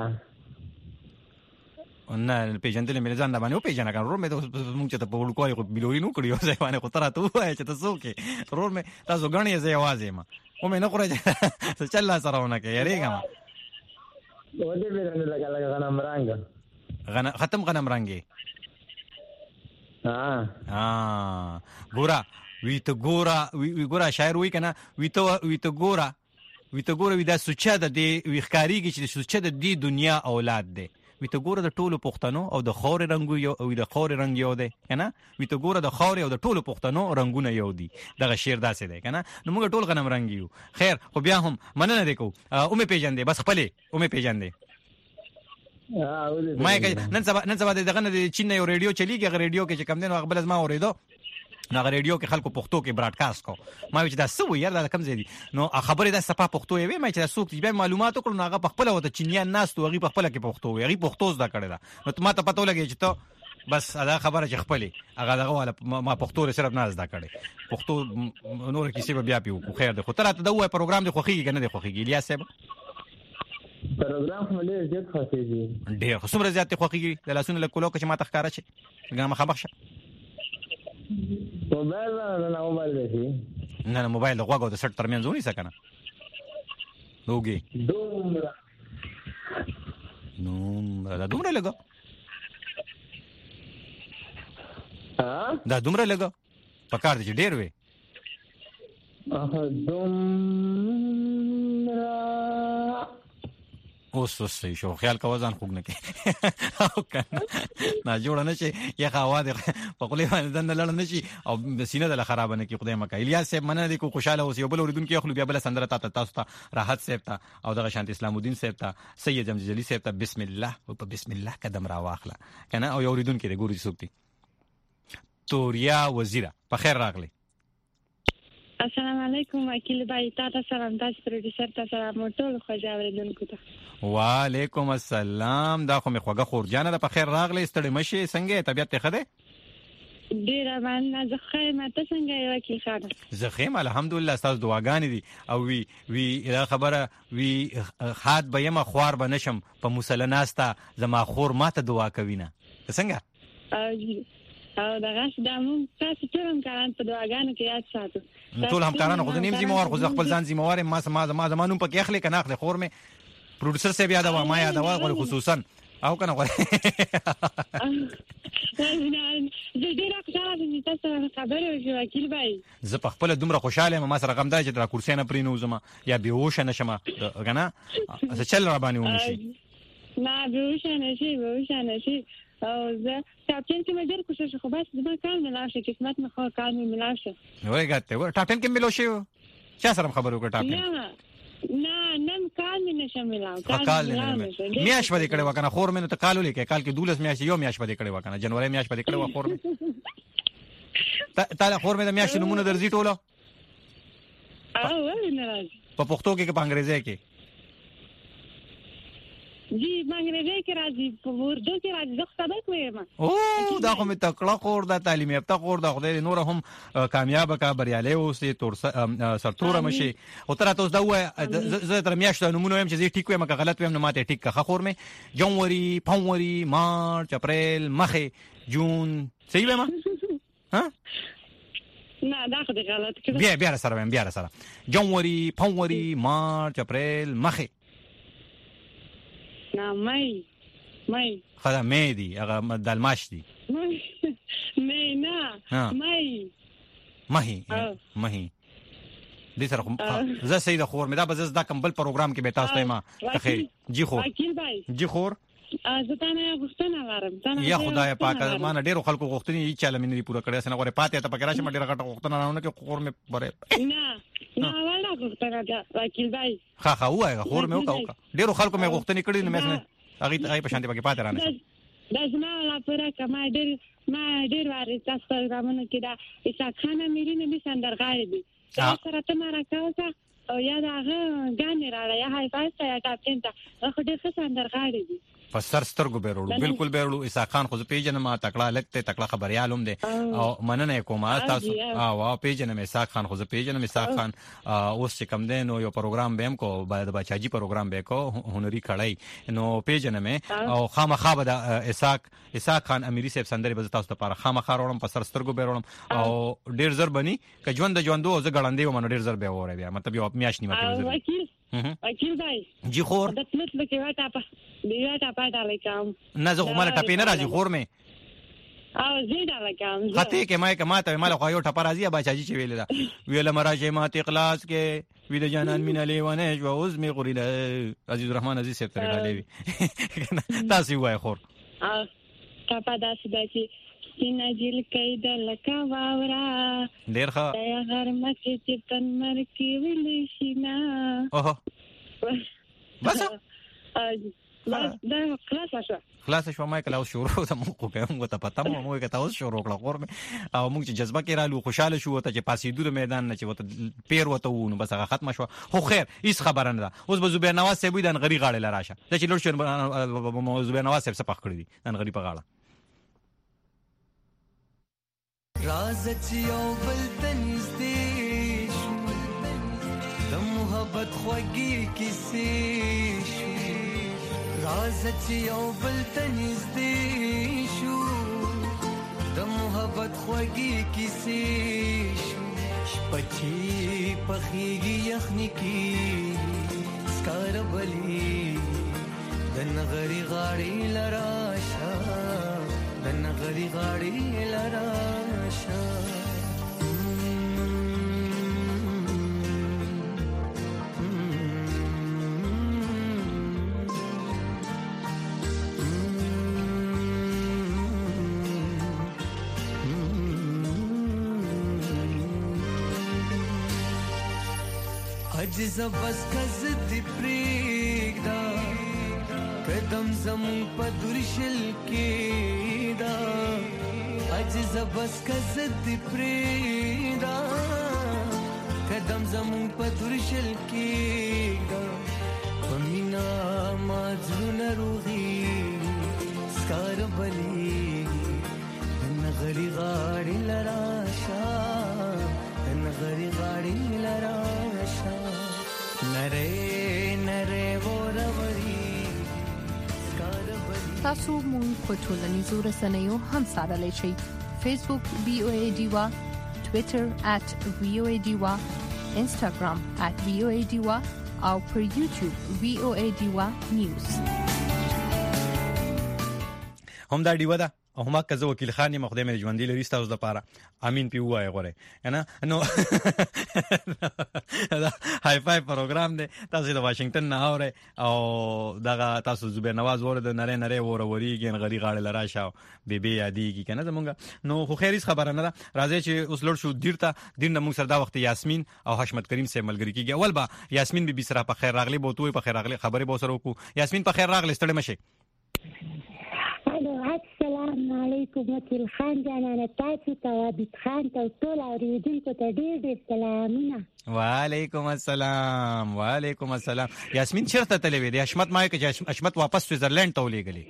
نه پیژندل مې ځان باندې او پیژنه کړو مې موږ ته په وړکوي خو بلوري نو کړیو ځای باندې خو تر ته وای چې تاسو کې رور مې تاسو غنی زې आवाज ما او مې نه کړی څه چل سره ونه کې یریګه ما او دې وینم لکه لکه غنم رنگ غنم ختم غنم رنگي ها ها ګورا وی ته ګورا وی ګورا شاعر وی کنه وی ته وی ته ګورا وی ته ګورا وی دا سوچا د دې وی ښکاریږي چې سوچا د دې دنیا اولاد دی وی ته ګوره د ټولو پښتنو او د خور رنگو یو او د خور رنگ یو دی کنه وی ته ګوره د خور او د ټولو پښتنو رنگونه یو دي دغه شعر داسې دی کنه نو موږ ټول غنم رنگ یو خیر خو بیا هم مننه دی کو او مې پیژندې بس خپلې او مې پیژندې ما نن سبا نن سبا دغه د چین یو ریډیو چلیږي هغه ریډیو کې چې کم دین خپل ازما اوریدو نو هغه ریډیو کې خلکو پښتو کې براډکاسټ کو ما چې دا سو یار دا کم زیدي نو خبره دا صفه پښتو یې ما چې دا سوق دې معلومات کړو نو هغه خپل وته چینیان ناس تو هغه خپل کې پښتو وي هغه پښتو زده کړی دا نو ما ته پته ولګی چې ته بس دا خبره چې خپل هغه دغه والا ما پښتو لري صرف نه زده کړی پښتو نور کیسه بیا پیو خو خیر ده خو تر ته دا وای پروګرام دی خوخیږي کنه دی خوخیږي الیاس صاحب پروګرام هم ډېر زیات خوښیږي ډېر خو څومره زیات خوخیږي د لاسونو له کولو کې ما تخکاره شي ګنه مخه بخښه موبایل نه موبایل دی نه نه موبایل غواګو د سټ ترمنځ ونی سکنه دوګي دومره نو دا دومره لګا ها دا دومره لګا پکار دي چې ډېر وي اه دومره اوس اوس صحیح شو خیال کا وزن خوګ نه کې او کنه نه جوړ نه شي یا خوا دې په خپل باندې نه لړ نه شي او سینه د خراب نه کې خدای مکه الیاس صاحب مننه دي کو خوشاله اوس یو بل اوریدون کې خپل بیا بل سندره تا تاسو ته راحت صاحب ته او دغه شانت اسلام الدین صاحب ته سید جمجلی صاحب ته بسم الله او په بسم الله قدم را واخله کنه او یو اوریدون کې ګوري سوکتي توریا وزیره په خیر راغلی السلام علیکم وکیل بای تاسو سلام تاسو پروډوسر تاسو سلام ټول خوږه اوریدونکو ته وعلیکم السلام دا خو مې خوګه خور جانه د په خیر راغلی ستړي مشي څنګه طبيعت ته خده ډیر باندې زخه ماته څنګه وکیل خان زخه الحمدلله تاسو دعاګانې دي او وی وی دا خبره وی خات به یم خوار بنشم په مسلناستا زما خور ماته دعا کوي نه څنګه او دا غاښ د مون تاسو ټول هم کاران په دعاګانو کې یاد ساتو ټول هم کاران خو نیم ذمہوار خو خپل ځان ذمہوار ما ما ما زمانو په کې اخلي کنه اخلي خور مې پروډوسر سے بیا دا ما یاد وا غو خصوصا او کنه غو زه ډیر خوشاله یم تاسو خبرې وکړئ وکیل بای زه په خپل دومره خوشاله یم ما سره غم دا چې تر کرسي نه پرینو زما یا بیهوش نه شمه کنه څه چل را باندې ونشي نه بیهوش نه شي بیهوش نه شي او زه ټاپټین کې مې ډېر کوشش خو بس زما کار نه لاشه قسمت مې خو کار مې ملاشه وای ګټه و ټاپټین کې ملو شي چا سره خبرو کړ ټاپټین نه نه نن کار مې نشه ملاو کار نه میاش باندې کړه وکنه خور مې ته کالو لیکه کال کې دولس میاش یو میاش باندې کړه وکنه جنوري میاش باندې کړه و خور مې تا خور مې د میاش نمونه درځي ټوله او ولې نه راځي په پښتو کې په انګریزي کې جی انګریزي کې راځي په اردو کې راځي زه سبق وایم او دا کوم تکړه خور د تعلیم یافته خور د خدای نور هم کامیاب کا بریالي اوسې تور سرتور مشي او تر تاسو دا وای زه تر میاشتو نمونه ویم چې زه ټیک وایم که غلط ویم نو ماته ټیک کا خور مې جنوري فبرवरी مارچ اپریل مخه جون صحیح وایم ها نه دا خو غلط کړم بیا بیا سره ویم بیا سره جنوري فبرवरी مارچ اپریل مخه نه مای مای خدا مې دي هغه دلماش دي مې نه مای مهي مهي دې سره زه سید خور مې دا به زه دا کمبل پروګرام کې به تاسو ته ما تخیر جی خور جی خور زه تا نه غوښتنه لرم یا خدای پاک ما نه ډیرو خلکو غوښتنې یې چاله مې نه پوره کړې سن غوړې پاتې ته پکې راشه مې ډیره غټه غوښتنه راونه کې خور مې بره نه نه ولا غوښتنه دا وکیل بای خا خا وای خور مې وکاو ډیرو خلکو مې غوښتنې کړې نو مې هغه هغه په شانتي پکې پاتې رانه دا زما لا پره کما ډیر ما ډیر واره تاسو پروګرامونه کې دا اسا خانه مې نه دي سندرغاړي دي سره ته ما راکاوه او یا دا غانې راړه یا هاي فاست یا کاپټن ته خو ډیر ښه سندرغاړي دي په سر سترګو بیرولو بالکل بیرولو اسحاق خان خو پیژنم ما تکړه لګته تکړه خبريالوم دي او مننه کوم تاسو او پیژنم اسحاق خان خو پیژنم اسحاق خان اوس چې کم دین یو پروګرام بهم کو بعد بچاجي پروګرام به کو هنري کړای نو پیژنم او خامخا به اسحاق اسحاق خان اميري صاحب سندري به تاسو ته خامخا وروم په سر سترګو بیرولم او ډیر زر بني ک ژوند د ژوندو ز غړندې و منو ډیر زر به وره بیا مطلب یو میاش نیمه کې وکیل وکیل بای جی خور د تلت لکه واټه په دی واټه پاتہ لیکم نه زه کومه ټپې نه راځي خور مې او زیاده لګم هته کې ما کې ماته مال خو یو ټپه راځي بچاجي چې ویل دا ویل مراجه ماته اخلاص کې وی د جانان مینا لیوانه جو اوس می غوریله عزیز الرحمن عزیز سیف تر غالي تاسو وای خور ا ټپه داسې داسې سینا جیل کید لکا واورا ډیر ښه یا هر مکه چې تن مر کې ویل شینا اوه بس دا خلاص شو خلاص شو ما کله شروع ته مو کوم غته پته مو مو کته اوس شروع کړه خور او موږ چې جذبه کې رالو خوشاله شو ته چې پاسې دور میدان نه چې وته پیر وته وونه بس هغه ختم شو خو خیر هیڅ خبره نه ده اوس به زبیر نواز صاحب دن غری غاړه لراشه چې لور شو زبیر نواز صاحب صفخ کړی دي دن غری په غاړه راز چې یو بل تنز دې شو د محبت خوږی کیسې شو راز چې یو بل تنز دې شو د محبت خوږی کیسې شو شپچی پخېږي یخني کې سکار بلی د نغری غاړې لراشه د نغری غاړې لراشه عجز بس کز دی پریگدا قدم زمون پا درشل کی دا عجز بس کز دی پریگدا قدم زمون پا درشل کی دا پمینا مازرون روغی سکار بلی نغری غاڑی لراشا نغری غاڑی لراشا نره نره وروري تاسو مون په ټولنیزو رسنیو هم سره لشي فیسبوک وی او ای ډیوا ټوئیټر at وی او ای ډیوا انستګرام at وی او ای ډیوا او پر یوټیوب وی او ای ډیوا نیوز هم دا ډیوا ده او هم که زه وکیل خان یم خدای مې ژوندۍ لري تاسو لپاره امين پی وای غوړې کنه نو هاي فاي پروګرام دی تاسو د واشنگټن نه اورئ او دغه تاسو زبیر نواز ور د نری نری وروري ګن غری غاړه لرا شاو بیبي یادېږي کنه زمونږ نو خو خیر هیڅ خبره نه ده راځي چې اوس لړ شو دیرته دین موږ سره دا وخت یاسمین او حشمت کریم سره ملګری کیږي اول با یاسمین بي بي سره په خیر راغلی بوتوي په خیر راغلی خبره به سره وکړو یاسمین په خیر راغلی ستړي مشه السلام علیکم وکیل خان جانانه تاسو ته عابد خان ته ټول اوریدونکو ته ډېر ډېر سلامونه وعلیکم السلام وعلیکم السلام یاسمین چیرته تللی وې د حشمت ما کې حشمت واپس سویزرلند ته ولېږلی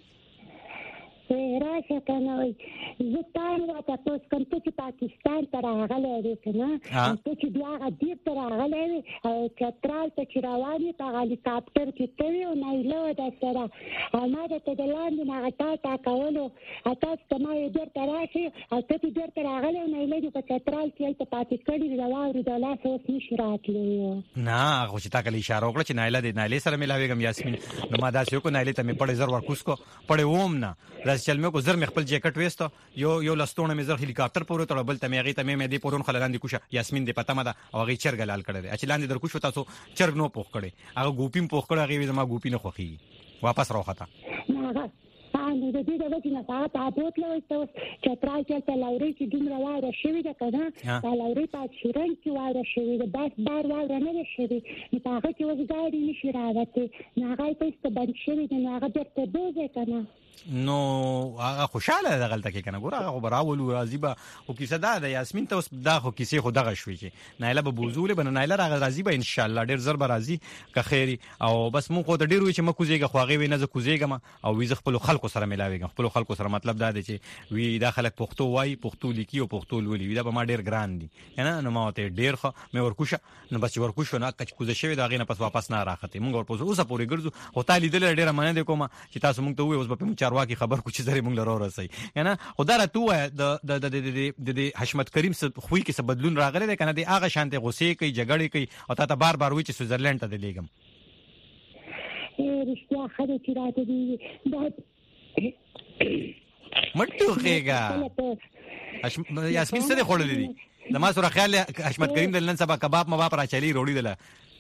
راشه کنه وای زه تان راته پوس کوم چې پاکستان ته راغلی دی کنه ته چې بیا غدیر ته راغلی وي او چترال ته چې روان وي په هلیکاپټر کې ته وي او نایله وه در سره او ما درته د لاندې نه هغه تا تا کولو او تاسو ته ما وې بېرته راشئ او ته چې بېرته راغلی او نایله دې په چترال کې هلته پاتې کړي د واورې د لاسه اوس نشي راتلی نه خو چې تا کله اشاره وکړه چې نایله دې نایلې سره ملاوېږم یاسمین نو ما داسې وکړو نایلې ته مې پړې زر ورکوس کو پړې وم نه چل مې کو زر مې خپل جیکټ وېسته یو یو لستونه مې زر هلیکاپټر پورې تړ بل ته مې هغه ته مې دې پورون خللاندې کوشه یاسمین دې پته مده او هغه چرګ لال کړی اچ لاندې در کوشو تاسو چرګ نو پوخ کړي هغه ګوپیم پوخ کړي هغه زما ګوپی نه خوخي واپس راوخته باندې د دې د وجه نه تاسو تابوت لوي تاسو چې ترای چې لوري چې دومره واره شوی ده کنه دا لوري په شیرین کې واره شوی ده بس بار واره نه شوی نو هغه چې وزګاری نشي راوته نه هغه پېست بند شوی ده نه هغه درته دوزه کنه نو هغه خوشاله ده غلطه کې کنه ګور هغه براول راضي به او کیسه ده د یاسمین ته اوس دا خو کیسه خو دغه شوې چې نایله به بوزول به نایله راغ راضي به ان شاء الله ډیر زر به راضي که خیری او بس مونږ خو ته ډیر وی چې مکو زیګه خواغي وینې ز کوزیګم او وی ز خپل خلکو سره ملاويږم خپل خلکو سره مطلب دا دی چې وی دا خلک پښتو وای پښتو لیکي او پښتو لولي دا به ما ډیر ګران دي کنه نو ما ته ډیر خو مې ورکوشه نو بس ورکوشه نه کچ کوزه شوی دا غینه پس واپس نه راخته مونږ ورپوز اوسه پوری ګرځو او تعالی دل ډیر مننه کوم چې تاسو مونږ ته وی اوس په چارواکي خبر کو چې زری مونږ لرو رسي کنه خدا را تو د د د د حشمت کریم څخه خوې کې څه بدلون راغلی دی کنه دی هغه شانته غوسه کوي جګړه کوي او تا ته بار بار وی چې سویزرلند ته لېګم رښتیا خدای چې راته دی دا مټو خېګا یاسمین څه دی خورلې دي د ما سره خیال حشمت کریم د نن سبا کباب مباب را چلی روړی دله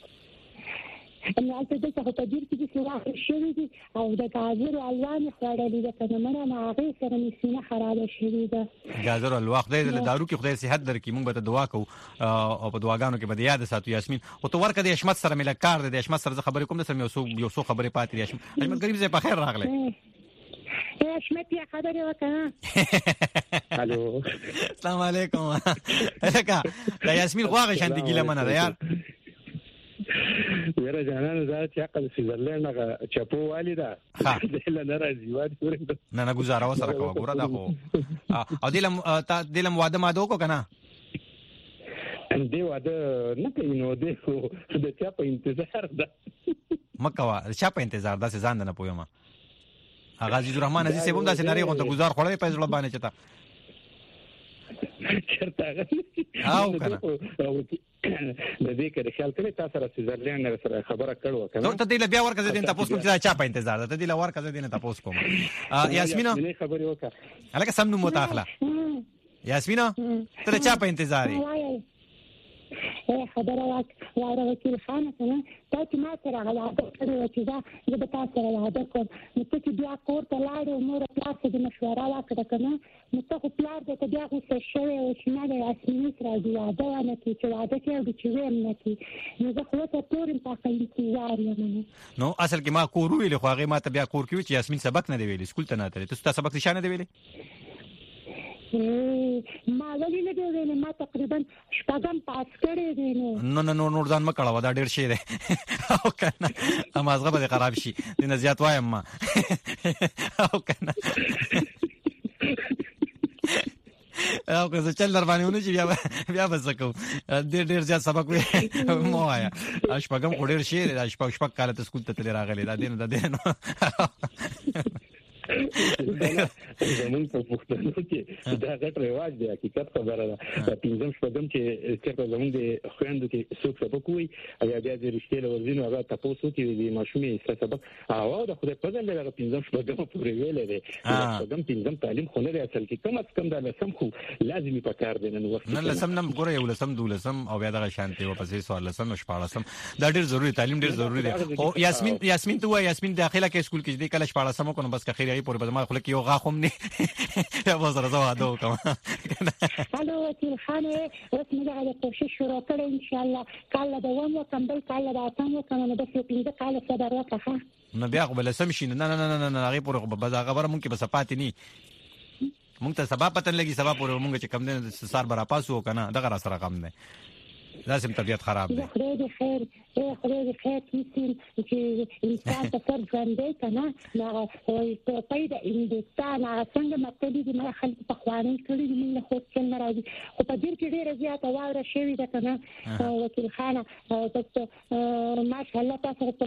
نو البته د څه په دیر کې د سوراخ شوی دي او د گازر او الوان خورلې ده کنه مړه ما هغه سره مسینه خراب شوی ده گازر او الوان خدای دې دارو کې خدای صحت درکې مونږ به ته دعا کوو او په دعاګانو کې به یاد ساتو یاسمین او تو ورکه د حشمت سره مل کار د حشمت سره خبرې کوم د سره یو سو یو سو خبرې پاتې دي حشمت کریم زه په خیر راغله حشمت یا خبرې وکړه الو السلام علیکم الکا دا یاسمین خواغه شانتي ګیله منه ده یار ورا جانانو دا چې عقل سویزرلند هغه چپو والی دا دله نه راځي وادي ورته نه نه گزاره وسره کوه ګوره دا خو او دلم تا دلم واده ما دوکو کنه دې واده نه کوي نو دې خو د چا په انتظار ده مکوا چا په انتظار ده ځان نه پوهه هغه عزیز الرحمن عزیز سیبوم دا سيناري غونډه گزار خړې په ځړ باندې چتا چرته او کنه د دې کې خیال کړی تاسو سره سویزرلند سره خبره کړو کنه نو ته دې بیا ورکه دین تاسو کوم چې چا په انتظار ده ته دې ورکه دین تاسو کوم یاسمینا خبرې وکړه الکه سم نو متاخله یاسمینا ته چا په انتظار یې خبره واره وکیل خانه کنه تا چې ما سره غواړم کړو چې دا زه به تاسو سره وعده کوم نو ته چې بیا کور ته لاړې مور پلار ته د مشوره وکړه کنه نو ته خو پلار دې ته بیا غوسه شوی او چې نه د یاسمین سره دی واده ونه کې چې واده کې او چې ویم نه کې نو زه خو ته پورم په انتظار یم نو اصل کې ما کور ویل خو هغه ما ته بیا کور کې چې یاسمین سبق نه دی ویلی سکول ته نه تللی تاسو سبق نشانه دی ویلی ما ولې نه دی ویلې ما تقریبا شپږم پاس کړی دی نو نو نو نور ځان مکړه ودا ډیر شي دی او کنه امازغه به خراب شي دنه زیات وایم ما او کنه او که څه چل در باندې ونه چې بیا بیا وسکو ډیر ډیر زیات سبق وي مو آیا شپږم ډیر شي دی شپږ شپږ کاله ته سکول ته تل راغلی دا دین دا دین زمون په پښتنو کې دا غټ رواج دی حقیقت خبره ده پنځم شپږم چې چې زمون د خويندو کې څوک سبق وي او بیا د رښتیا لورځینو هغه تاسو کې د ماشومې سبق او د خدای په ځل له پنځم شپږم پورې ویل دي شپږم پنځم تعلیم خو نه اصل کې کوم څه کم د لسم خو لازمي پکار دی نن وخت نه لسم نم ګوره یو لسم دولسم او بیا دغه شانتي او پسې سوال لسم شپاړسم دا ډیر ضروری تعلیم ډیر ضروری دی او یاسمین یاسمین ته وای یاسمین داخله کې اسکول کې دې کله شپاړسم کو نو بس که خیر پورې به ما خو کې یو غاخم نه یا وزره زوا دو کوم الو وکیل خانه اوس موږ غواړو کوشش شروع کړو ان شاء الله کله به ومو کمبل کله به تاسو کوم نو بس پینځه کاله صبر وکړه نو بیا خو بل سم شي نه نه نه نه هغه پورې به خبره مونږ کې بس پاتې ني مونږ ته سبا پتن لګي سبا پورې مونږ چې کم نه سار برا پاسو کنه دغه را سره کم نه لازم طبيعت خراب دي خدای دې خیر اے خدای دې خیر چې انسان ته فرض باندې کنه نو په پیدا انسان څنګه مطلب دې ما خلک په خواني کړی دې موږ خو څنګه راځي خو په دې کې ډېر زیات واوره شوی ده کنه وکیل خانه تاسو ماشاءالله تاسو په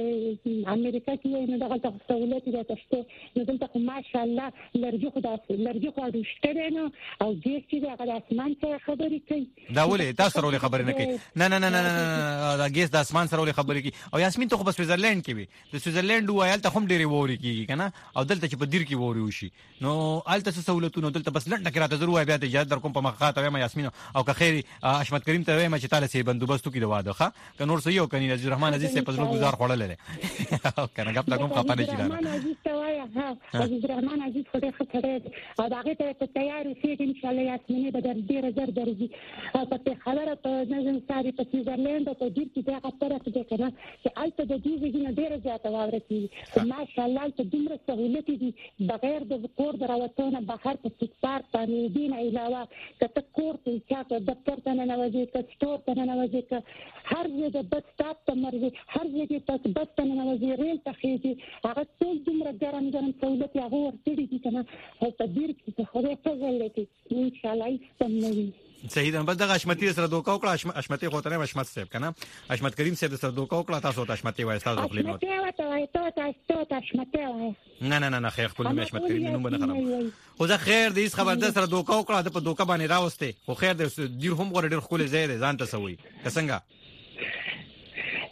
امریکا کې نه دغه سہولت دي تاسو نو دلته ماشاءالله لرجو خدا لرجو خو دشته نه او دې چې هغه اسمان څخه خبرې کوي دا ولې تاسو ورو خبرې نه کوي نه نه نه نه دا ګیس د اسمان سره ولې خبرې کوي او یاسمین ته خو په سویزرلند کې وي د سویزرلند وایل ته هم ډېری ووري کیږي کنه او دلته چې په دیر کې ووري وشي نو الته سہولتونه دلته بس لنډه کې راته ضرور بیا ته اجازه در کوم په مخاطب وایم یاسمین او که خیر حشمت کریم ته وایم چې تعالی سي بندوبستو کې د واده ښه ک نور سې یو کني عزیز الرحمن عزیز سي پزلو گزار خړل لري او کنه غپ کوم خپانه چي الرحمن عزیز ته وایا ها عزیز الرحمن عزیز خو دې خطرې او داغه ته تیار اوسې ان شاء الله یاسمین به در ډیر زر درځي او په خبره ته نظم ساري په سویزرلند او په دیر کې دا خبره ده کنه چې الته د دې ځینې ډیر زیاته واوره کوي ماشاءالله ته دومره سہولت دي بغیر د کور دروازونه بهر په سپار باندې دین علاوه کته کور ته چې دفتر ته نه نوځي ته سٹور ته نه نوځي هر ځای د بس سټاپ ته مرزي هر ځای ته بس ته نه نوځي ریل ته خېږي هغه ټول دومره ګرم ګرم سہولت هغه ورته دي کنه او په دیر کې خو دې څه ولې ان شاء الله استمري صحیح ده بس دغه حشمتي سره دوکا وکړه حشمتي خو ته نه حشمت صاحب کنه حشمت کریم صاحب سره دوکا وکړه تاسو ته حشمتي وایي تاسو خپل نو ته وای ته تاسو ته حشمتي وای نه نه نه خیر خپل حشمت کریم نوم نه خراب خو دا خیر دې خبر ده سره دوکا وکړه د په دوکا باندې راوسته خو خیر دې ډیر هم غوړ ډیر خپل زیاده ځان ته سوي څنګه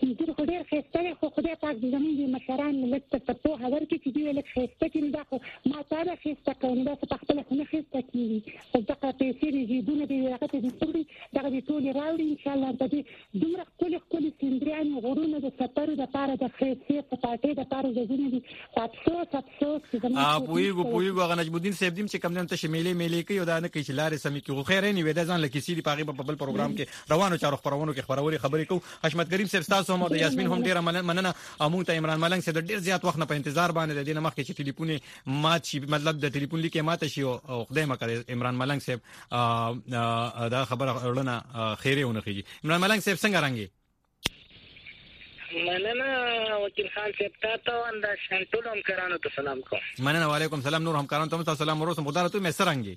انځور خو ډېر ښایسته دی خو خدای پاک زموږ د مشران لږ څه پوهه ورکړي چې دوی لږ ښایسته کړي. دا خو ما تا دا ښایسته کوي دا څه په خپله خو نه ښایسته کېږي خو دغه پیسې دي جیبونه دي هغه ته دي څه وکړي دغه دې ټولې راوړي انشاءالله په دې دومره ښکلې ښکلې سیندریانې غرونه د سفرو دپاره د ښایستې سپاټۍ دپاره ځایونه دي خو افسوس افسوس چې زموږ پوهېږو پوهېږو هغه نجم الدین صاحب دي چې کوم ځای ته چې میلې میلې کوي او دا نه کوي چې لارې سمې کړي خو خیر یې نوې دا ځان له کیسې دي په هغې به په بل پروګرام کې روانو چارو خپرونو کې خپرولې خبرې کوو. حشمت کریم صاحب ستاسو هم او د یاسمین هم ډېره مننه او موږ ته عمران ملنګ صاحب د ډېر زیات وخت نه په انتظار باندې د دې نه مخکې چې ټلیفون یې مات شي مطلب د ټلیفون لیک یې ماته شي او خدای مه کړي عمران ملنګ صاحب دا خبره اړونه خیرې ونه خېږي. عمران ملنګ صاحب څنګه رنګې مننه وکیل خان صاحب تاسو انده شانټول همکارانو ته سلام کوم. مننه وعلیکم سلام نور همکارانو ته سلام ورسوم. خدای ته مې سرنګي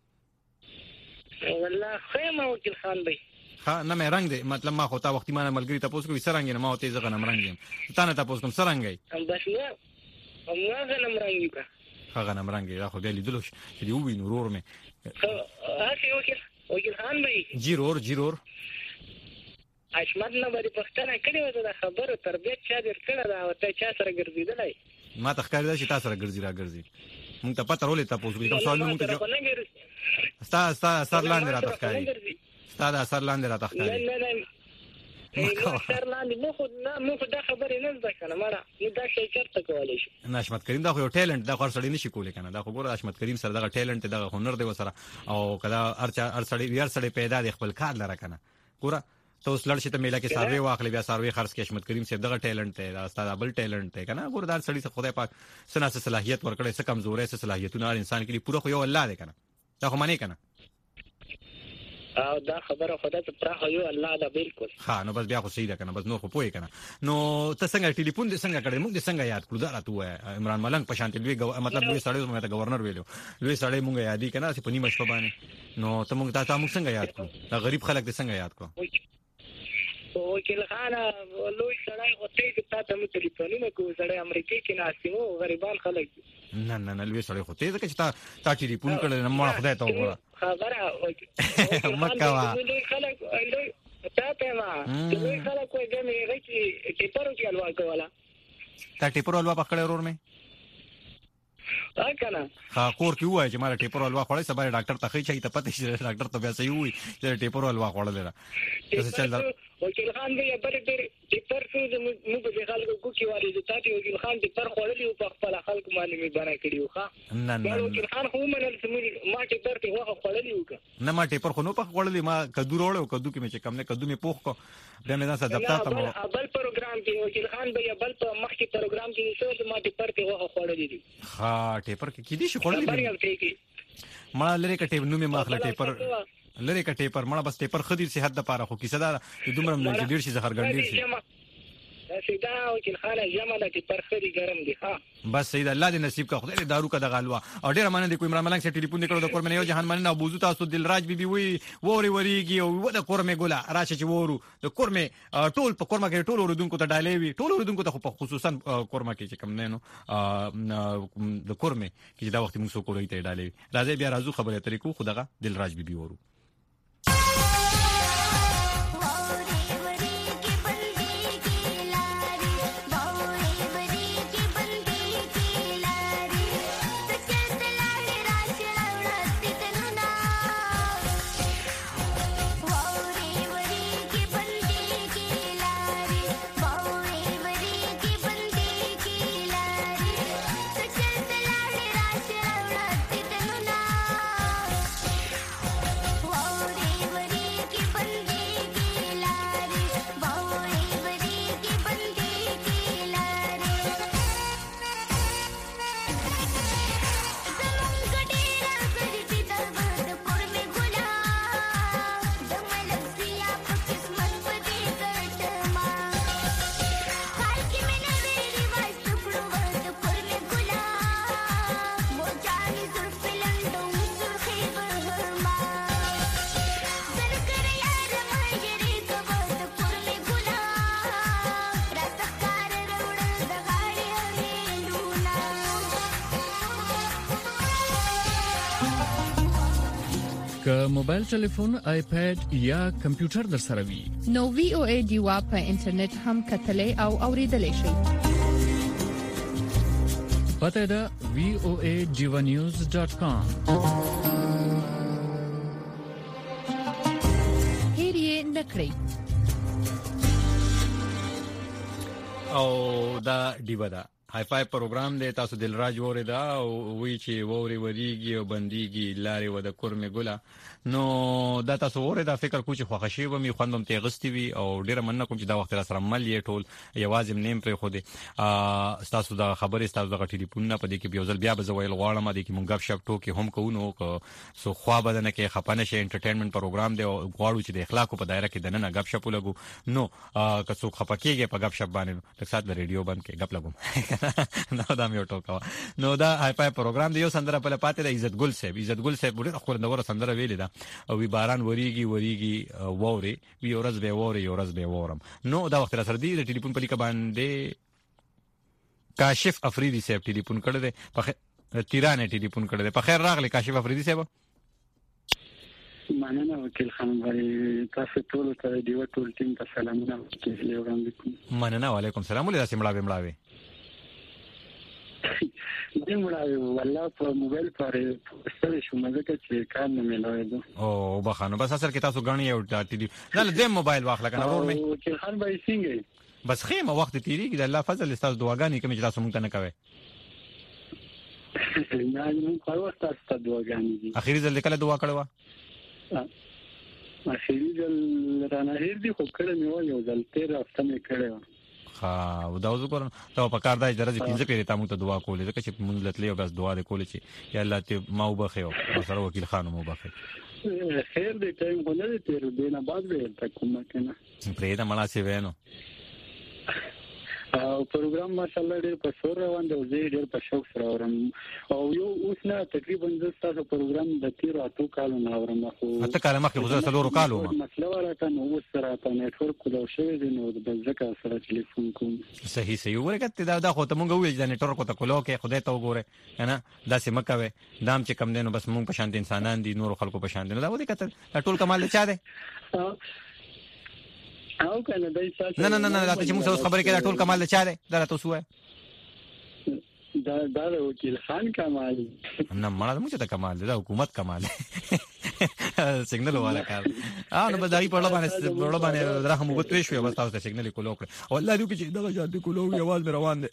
والله خیمه وکیل خان بھائی ها نه مې رنگ دی مطلب ما خو تا وختي ما ملګری تاسو کوي سرنګ نه ما ته ځغه نه مرنګ تا نه تاسو کوم سرنګي بس نه هغه نه مرنګي کا هغه نه مرنګي دا خو به لیدلو چې دی وی نور مې هغه وکیل وکیل خان بھائی جیرور جیرور احمد نه بری پښتنه کړي و دا خبره تربیت چا در کړه دا او ته چا سره ګرځیدلای ما ته ښکار دی چې تاسو سره ګرځي را ګرځي مونږ ته پته ولې تاسو کوم سوالونه مونږ ته ستا ستا سر لاندې را تخکاری ستا دا سر لاندې را تخکاری نه نه نه سر لاندې مو خو نه مو خو دا خبره نه زده کنه مړه نو دا شي چرته کولای شي. حشمت کریم دا خو یو ټیلنت دا خو سړی نشي کولای کنه دا خو ګوره حشمت کریم سره دا ټیلنت دا هنر دی وسره او کدا ارچا ار سړی ویار سړی پیدا دی خپل کار لره کنه ګوره ته اوس لړ شي ته میله کې سروي واخلې بیا سروي خرڅ کې حشمت کریم صاحب دغه ټیلنت دی دا ستاسو بل ټیلنت دی کنه ګوره دا سړی څه خدای پاک سنا څه صلاحيت ورکړي څه کمزوري څه صلاحيتونه انسان کې پوره خو یو الله دی کنه دا خو معنی کنه او دا خبره خدای ته پرخه یو الله دا بالکل ها نو بس بیا خو صحیح ده کنه بس نور خو پوي کنه نو ته څنګه ټلیفون دې څنګه کړې موږ دې څنګه یاد کړو دا راته وای عمران ملنګ په شانتي لوی مطلب لوی سړی موږ ته گورنر ویلو لوی سړی موږ یادې کنه چې په نیمه شپه باندې نو ته موږ ته موږ څنګه یاد کړو دا غریب خلک دې څنګه یاد کړو وکیل خان لوی سړی خو ته ته مو ټلیفونونه کوو سړی امریکای کې ناسمو غریبان خلک نه نه نه لوی سړی خو ته ځکه چې تا تا ټلیفون کړل نه ما خدای ته وګوره خبره مکه وا لوی خلک لوی ته ما لوی خلک کوی دمه غچې ټیپرو کې الوا کولا تا ټیپرو الوا پکړې ورور مې ها کنه ها کور کې وای چې ما ټیپرو الوا خوړې سبا ډاکټر ته خې چې ته پته شي ډاکټر ته بیا صحیح وي چې ټیپرو الوا خوړل را څه چل وکیل خان دی بر بر ټیپر څه موږ به خلکو کو کې واري چې تاسو وکیل خان ټیپر خوړلی او په خپل خلکو باندې می بنا کړیو ښا نه نه وکیل خان خو منل سمې ما ټیپر ته واه خوړلی وک نه ما ټیپر خو نو په خوړلی ما کدو وروړو کدو کې مې چې کم نه کدو مې پوخ کو بیا مې ځان سره دفتر ته مو بل پروګرام کې وکیل خان به بل په مخکې پروګرام کې څه ما ټیپر ته واه خوړلی دي ها ټیپر کې کې دي شي خوړلی ما لری کټې نو مې ماخله ټیپر لری کټې پر مړه بس ټیپر خدي صحت د پاره خو کیسه دا دومره مې ډیر شي زهر ګڼل شي سیدا وکیل خان جمع د ټیپر خدي ګرم دي ها بس سید الله دې نصیب کا خدای دارو کا د غالوا او ډیر مننه د کوم عمران ملنګ سره ټلیفون نکړو د کور مې یو جهان مننه او بوزو تاسو دلراج بیبي وی ووري وریږي او و د کور مې ګولا راشه چې وورو د کور مې ټول په کور مې کې ټول اوردونکو ته ډالې وی ټول اوردونکو ته خو په خصوصا کور مې کې چې کم نه نو د کور مې چې دا وخت موږ سو کورې ته ډالې راځي بیا راځو خبره ترې کو خدغه دلراج بیبي وورو Oh که موبایل ټلیفون، آیپاد یا کمپیوټر در سره وي نو وی او ای ډیوا په انټرنیټ هم کتلې او اوریدلې شئ. پته ده وی او ای ډیوا نیوز ډاٹ کام. هیریه نکړئ. او دا ډیوا دا های فای پروګرام دی، تاسو دلراج وره دا او وی چې ووري وریږي او بنديږي لارې و د کورمه ګولا. نو دا تاسو وره دا فکر کوم چې خوښ شي و می خوندم ته غستی وي او ډیره مننه کوم چې دا وخت را سره مل یې ټول یوازې نیم پر خو دي. ا تاسو دا خبره تاسو د ټلیفون نه پدې کې بیا ځل بیا بزویل غواړم دې کې مونږ غب شپ ټوکی هم کوو کو سو خوا بدنه کې خپانه شي انټرټینمنت پروګرام دی او غواړو چې د اخلاق په دایره کې دنه غب شپ لګو. نو که څوک خپکیږي په غب شپ باندې تک سات د ریډیو باندې کې غب لګوم نو دا مې ټوکا. نو دا های فای پروګرام دی، یو سندره په پاتې د عزت ګل صاحب عزت ګل صاحب ډېر خپل نور سندره ویلې ده او وی باران وریږي وریږي ووري وی ورځ به ووري ورځ به وورم. نو دا وخت را سره دی د ټلیفون په لیکه باندې کاشف افریدی صاحب ټلیفون کړی دی، په تیرانه ټلیفون کړی دی. په خیر راغلی کاشف افریدی صاحب. مننه وکیل خان بھائی، تاسو ټول ته دیو ټول ټیم ته سلامونه وکړم. مننه، وعلیکم سلام. ولې تاسو مړاوي مړاوي دمړاوي والله په موبایل پر ستړي شو مزه چې کار نه ملوي دو. او بخانو بس اصل کې تاسو غنی یو ټی نه دې موبایل واخله کنه ورور مې وکیل خان بھائی څنګه بس خیمه وخت تیریږي د الله فضل استاد دعاګانې کوم چې تاسو مونږ ته نه کوي. نه نو خو تاسو دعاګانې دي. اخیری ځل کله دعا کړو؟ اخیری ځل رانه هیر دي خو کړه مې و یو ځل تیر هفته مې کړو. ها او دا وځو کورن دا په کار دای درځي پنځه پیری تاسو ته دعا کولې ځکه چې مونږ لتلې او بس دعا دې کولې چې یا الله ته ما وبخیو او سره وکیل خان مو وبخي. خیر دې ټایم خو نه تیر دینه بعد به تکوم کنه پرې دا مړه سی وینو او پروګرام ماشاءالله ډېر په شور روان دی او زه ډېر په شوق سره اورم او یو اوس نه تقریبا د تاسو پروګرام د تیر اتو کالو نه اورم. خو اته کال مخکې غوړ سلورو کالو ما مسله ورته نو اوس سره په نتورک کوله شوی دی نو د ځکه سره ټلیفون کوم. صحیح صحیح ورګه دا دا خو ته مونږ ویل د نتورک ته کولو کې خدای ته وګوره کنه دا سم کوي دام چې کم دینو بس مونږ په شان دي انسانان دي نور خلکو په شان دي. دا ودی کته ټول کمال چا دی او کنه دای ساتي. نه نه نه نه دا چې موږ اوس خبرې کړه ټول کمال له چاره دا تاسو وای دا دا وکیل خان کمال نه مړه موږ ته کمال دا حکومت کمال سیګنل والا کار اه نو بدایي په لبانه په لبانه راخه موږ ته شوې بس تاسو ته سیګنل کولو کړ او الله دې چې دا جادي کولو یواز مې روان دي.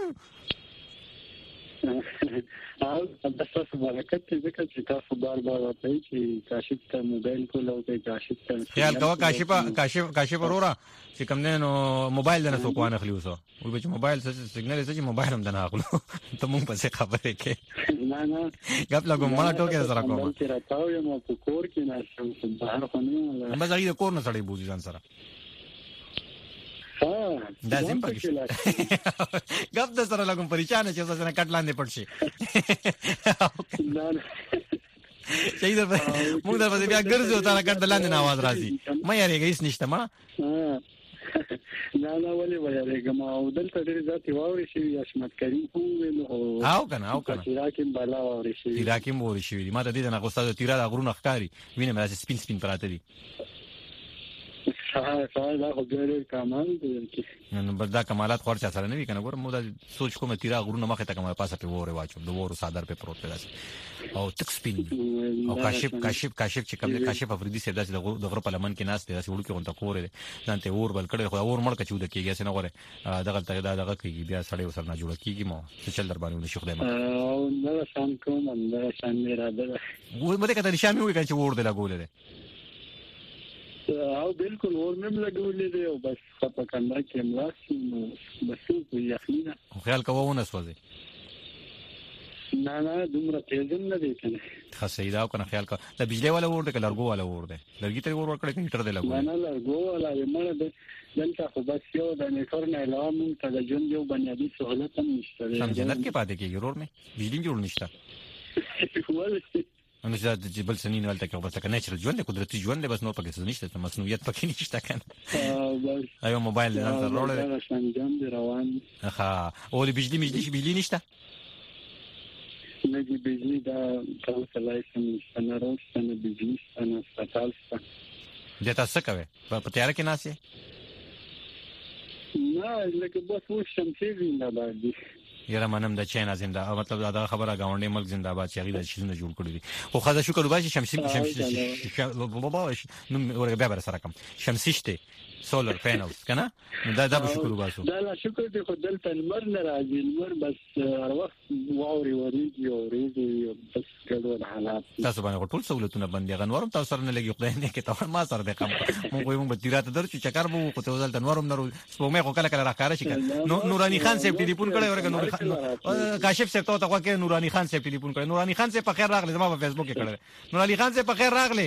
او تاسو برکت دې ځکه چې تاسو بار بار وایي چې کاشف ته موبایل کولو کې کاشف ته خیال کوا کاشف کاشف کاشف ورورا چې کوم نه نو موبایل نه سو کوانه خلیوسو ول چې موبایل څه سیګنل څه چې موبایل هم نه اخلو ته مونږ په څه خبره کې نه نه غپ لګو ما ټوکې سره کوم چې راځو یم په کور کې نه شم بهر خو نه بس هغه کور نه سړی بوزي ځان سره دا زم پکې غپ د سره لګم پریشان چې څه نه کټ لاندې پټ شي چې دا موږ دا بیا ګرځو تا کټ لاندې نه आवाज راځي مې یاري هیڅ نشته ما نه نه ولې وایي ګم او دلته ډېر ذاتي واوري شي یا شمت کریم هم او کنه او کنه تیراکم بالا واوري شي تیراکم واوري شي ما ته دې نه غوسه تیرا د غرونه ښکاری وینم راځي سپین سپین پراته دي. ها ها دا خو ډېر کمال دي نو بردا کمالات خور چا سره نه وی کنه ګور مو دا سوچ کوم تیرا غرونه مخه ته کومه پاسه په وره واچو د وره صادر په پروت راځي او تک سپین او کاشف کاشف کاشف چې کوم کاشف افریدی سره داسې د غره په لمن کې ناس دي داسې وړو کې غونډه کوره ځانته اور بل کړي خو اور مړ کچو د کېږي سن غره دغه ته دغه کېږي بیا سړی وسر نه جوړ کېږي مو څه چل در باندې نشو خدای ما او نه شام کوم نه شام میرا ده وو مده کته شامي وي چې اور د لګول دي او بالکل اور مم لګولې دی او بس خپه کنده کې ملاسي نو بس په یخنینا خیال کوونه سوځي نه نه دومره تیز نه دی کنه خاصه دا کنه خیال کا د بجلی والا ور د لارګو والا ور دی لرګي ته ور ور کړی کنټر دی لګو نه لارګو والا یې مړ دی دلته خو بس یو د نیټور نه علاوه مونږ ته د ژوند یو بنیادی سہولت هم نشته سم جنت کې پاتې کېږي ورور مې بجلی جوړ نشته نو چې جبل سنین ولته کې بس کنه چې ژوند قدرتي ژوند بس نو پکې څه نشته مصنوعیت پکې نشته کنه ایو موبایل نه تر وروړل روان ها او بجلی مجلی بجلی نشته نجی بجلی دا تاسو لایسن سناروس سن بجلی سن سپټال سن د تاسو کوي په تیار کې ناسي نه لکه بس و شمسي زنده باد یاره منم د چینا زنده مطلب دا خبره غونډې ملک زنده باد چې غیدا شیزونه جوړ کړی دي خو خدای شکر وباسي شمسي شمسي نو ورګه بیا بر سره کوم شمسي شته سولر پینلز کنه دا دا به شکر وباسو دا لا شکر دې خو دلته نمر نه راځي نمر بس هر وخت واوري وريږي او ریږي بس ګډوډ حالات تاسو باندې ټول سہولتونه باندې غنورم تاسو سره نه لګي خدای نه کې تاسو ما سره د کم مونږ یو به تیرات درچو چکر بو خو ته ځل نورم نور سپومې خو کله کله راکاره شي نو نورانی خان صاحب ټلیفون کړي ورګه نور کاشف صاحب ته خو کې نورانی خان صاحب ټلیفون کړي نورانی خان صاحب په خیر راغلی زما په فیسبوک کې کړي نورانی خان صاحب په خیر راغلی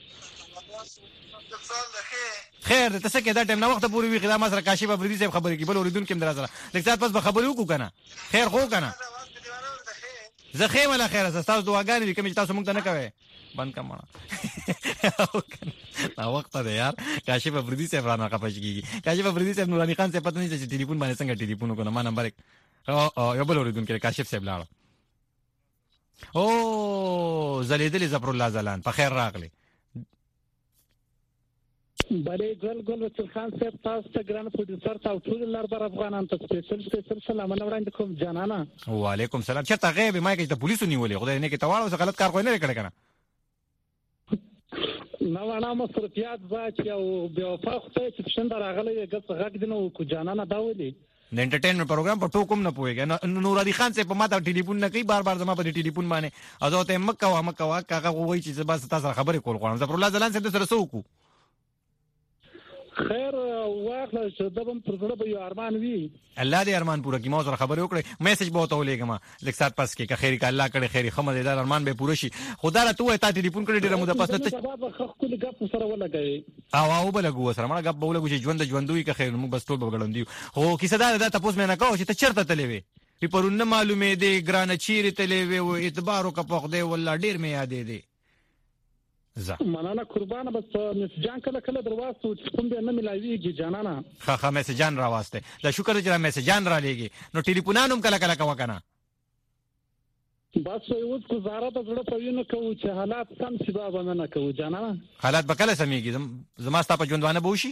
خیر ته څه کې دا ټیم نه وخت پورې وی خدای ما سره کاشف افریدي صاحب خبرې کې بل اوریدون کې درازره لکه پس به خبرې وکړو کنه خیر خو کنه زه خیر ولا خیر تاسو دعاګانې کوم چې تاسو موږ ته نه کوي بند کړه دا وخت دی یار کاشف افریدي صاحب را نه خپش کیږي کاشف افریدي صاحب نورانی خان صاحب پته نه چې ټلیفون باندې څنګه ټلیفون وکړه ما نمبر او یو بل اوریدون کې کاشف صاحب لاړ او زلیدلی زفر الله زلان په خیر راغلی بله ګل ګل وڅل خان صاحب تاسو ته ګران پروډوسر تاسو ټول لار افغانان ته سپیشل سپیشل سلام وړاندې کوم جانانا وعلیکم سلام چرته غیب ما کې ته پولیسو نیولې خدای نه کې تواړو څه غلط کار کوی نه کړی کنه نو انا مصرفيات ذات او بوفا خو ته چې څنګه راغلی غږ غږ دینو کو جانانا دا ولي د انټرټینمنت پروګرام په ټوکم نه پويږي نور علي خان صاحب په ما ته ټلیفون نه کوي بار بار زما په ټلیفون باندې اځو ته مکه وا مکه وا کاغه وایي چې زما تاسو خبرې کول غواړم زفر الله زلان صاحب سره سوکو خیر واخله چې دبم پر زړه به یو ارمان وي الله دې ارمان پوره کړي ما سره خبرې وکړي میسج به وته ولېګم لکه سات پاس کې که خیر کې الله کړي خیر خمه دې ارمان به پوره شي خدا را ته تا ټلیفون کړي ډیره مو د پاس نه ته خپل غپ سره ولګي او او بلګو سره مړه غپ بولګو چې ژوند ژوندوي که خیر موږ بس ټول بغړندې خو کیسه دا دا تاسو مې نه کوم چې ته چرته تلې وي په پرونه معلومې دي ګران چیرې تلې وي او اعتبار وکړه دې والله ډیر مې یادې دي زه مننه قربانه بس مسجان کله کله دروازه کوم به نه ملایويږي جانانا ها ها مسجان راواسته دا شکر چې مسجان را لېږي نو ټلیفونانوم کله کله کا وکنه بس یو څه گزاره د زړه په وینه کوو چې حالات سم شي بابا نه کوو جانانا حالات به کله سميږي زما ستا په ژوندونه بوشي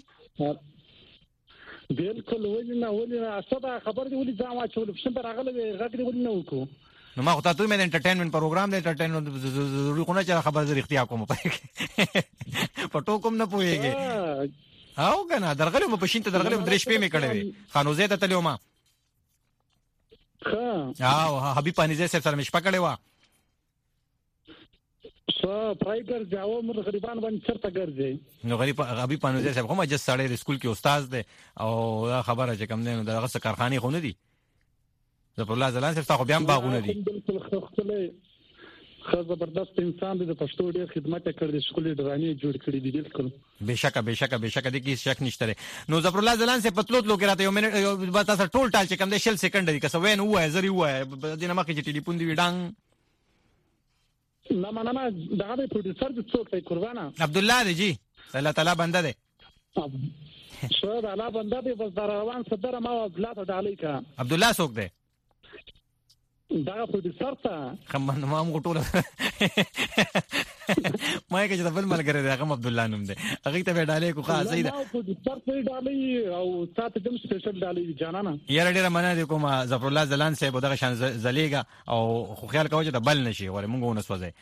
بالکل ولې نه ولې نه اصله خبر دی ولې ځما چې ولې څنګه راغله غږ دی ولې نه وکړو نو ما خو تاسو مې انټرټینمنت پروګرام دی انټرټینمنت ضروري خو نه چې خبر زه رښتیا کوم په ټوکم نه پويږي او کنه درغله مې پښین ته درغله درې شپې مې کړې وي خانوزه ته تلو ما ها او حبيب پانیزه سره مې شپه کړې و څو پرایګر جاو مر غریبان باندې چرته ګرځي نو غریب حبيب پانیزه صاحب کومه جس سړی سکول کې استاد دی او دا خبره چې کم نه دغه څه کارخانه خو نه دي زفر الله زلان صاحب تاسو بیا باغونه دي بالکل خپل خو زبردست انسان دی د پښتو ډیر خدمت کړی شکل ډرامې جوړ کړی دي بالکل بهشکه بهشکه بهشکه د کی شک نشته نو زفر الله زلان صاحب پتلوت لو کې راته یو منټ با تاسو ټول ټال چې کم د شل سکند دی که وین وای زری وای د نه مخکې ټلیفون دی وډنګ نه مننه دا د پروډوسر د څوک دی قربانا عبد الله دی جی الله تعالی بنده دی شو دا الله بنده دی بس روان صدر ما عبد الله تعالی کا عبد الله څوک دی دا پروډوسر ته خمن ما موږ ټول ما کې چې بل ملګری دی هغه عبد الله نوم دی هغه ته ډالې کو خاص دی دا پروډوسر ته ډالې او سات دم سپیشل ډالې جانانا یاره ډیره مننه دي کوم ظفر الله زلان صاحب دغه شان زلیګا او خو خیال کوی چې د بل نشي وره موږ ونه سوځي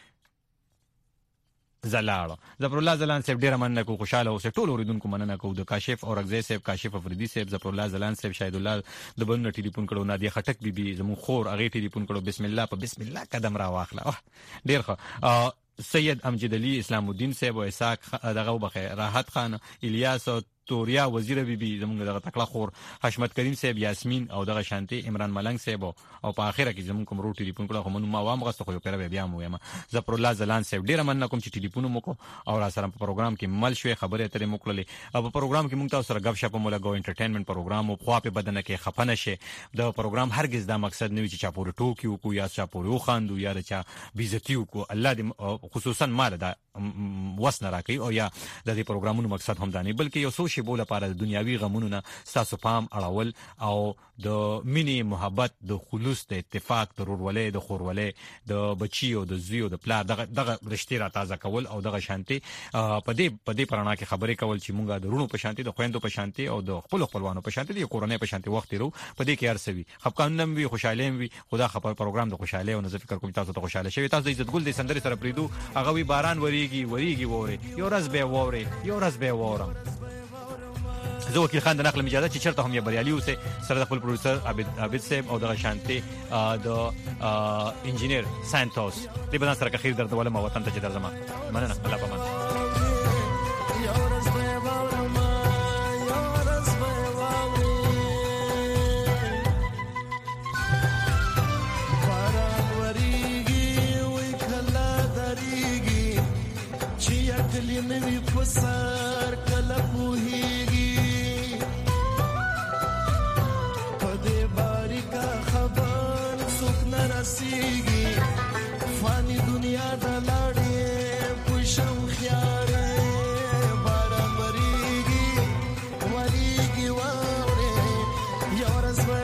زلاړه ظفر الله زلان صاحب ډیره مننه کو خوشاله اوسه ټول اوریدونکو مننه کو د کاشف اورغزی صاحب کاشف افریدي صاحب ظفر الله زلان صاحب شاهد الله د بن ټلیفون کړو نادیه خټک بیبي زمون خور هغه ټلیفون کړو بسم الله په بسم الله قدم را واخله ډیر ښه سید امجد علي اسلام الدین صاحب او اسحاق دغه وبخه راحت خان الیاس توریا وزیر بیبي زمونږ دغه تکړه خور حشمت کریم صاحب یاسمین او دغه شانتي عمران ملنګ صاحب او په اخره کې زمونږ کوم رو ټلیفون کړه خو ما وام غسته خو پیره بیا مو یم ظفر الله زلان صاحب ډیر مننه کوم چې ټلیفون مو کو او را سره په پروګرام کې مل شوي خبره ترې موکللې او په پروګرام کې مونږ تاسو سره غب شپ مو لګو انټرټینمنت پروګرام او خو په بدن کې خفنه شي د پروګرام هرگز دا مقصد نه وي چې چا پورې ټوکیو کو یا چا پورې وخاندو یا چا بیزتیو کو الله دې خصوصا مال دا وسنه راکې او یا د دې پروګرامونو مقصد هم دا نه بلکې یو څو شیبو لپاره د دنیاوي غمونو نه تاسو پام اړول او د مینې محبت د خلوص د اتفاق د ورولې د خورولې د بچیو د زویو د پلار دغه دغه رشتې را تازه کول او دغه شانتي په دې په دې پرانا کې خبرې کول چې مونږه د رونو په شانتي د خويندو په شانتي او د خپل خپلوانو په شانتي د کورونې په شانتي وخت ورو په دې کې ارسوي خپکانم وی خوشاله وي خدا خبر پروګرام د خوشاله او نظر فکر کوم تاسو ته خوشاله شوي تاسو د عزت ګل د سندري سره پریدو هغه وی باران وریږي وریږي ووري یو ورځ به ووري یو ورځ به وورم زه وکیل خان د نقل اجازه چې چرته هم یې بریالي اوسه سره د خپل پروډوسر عابد عابد صاحب او د شانتي د انجینیر سانتوس دې بدن سره خیر درته ولما وطن ته چې درځم مننه الله پامان نوی پسار کله پوهیږي په دې باریکه خبر څوک نه رسیږي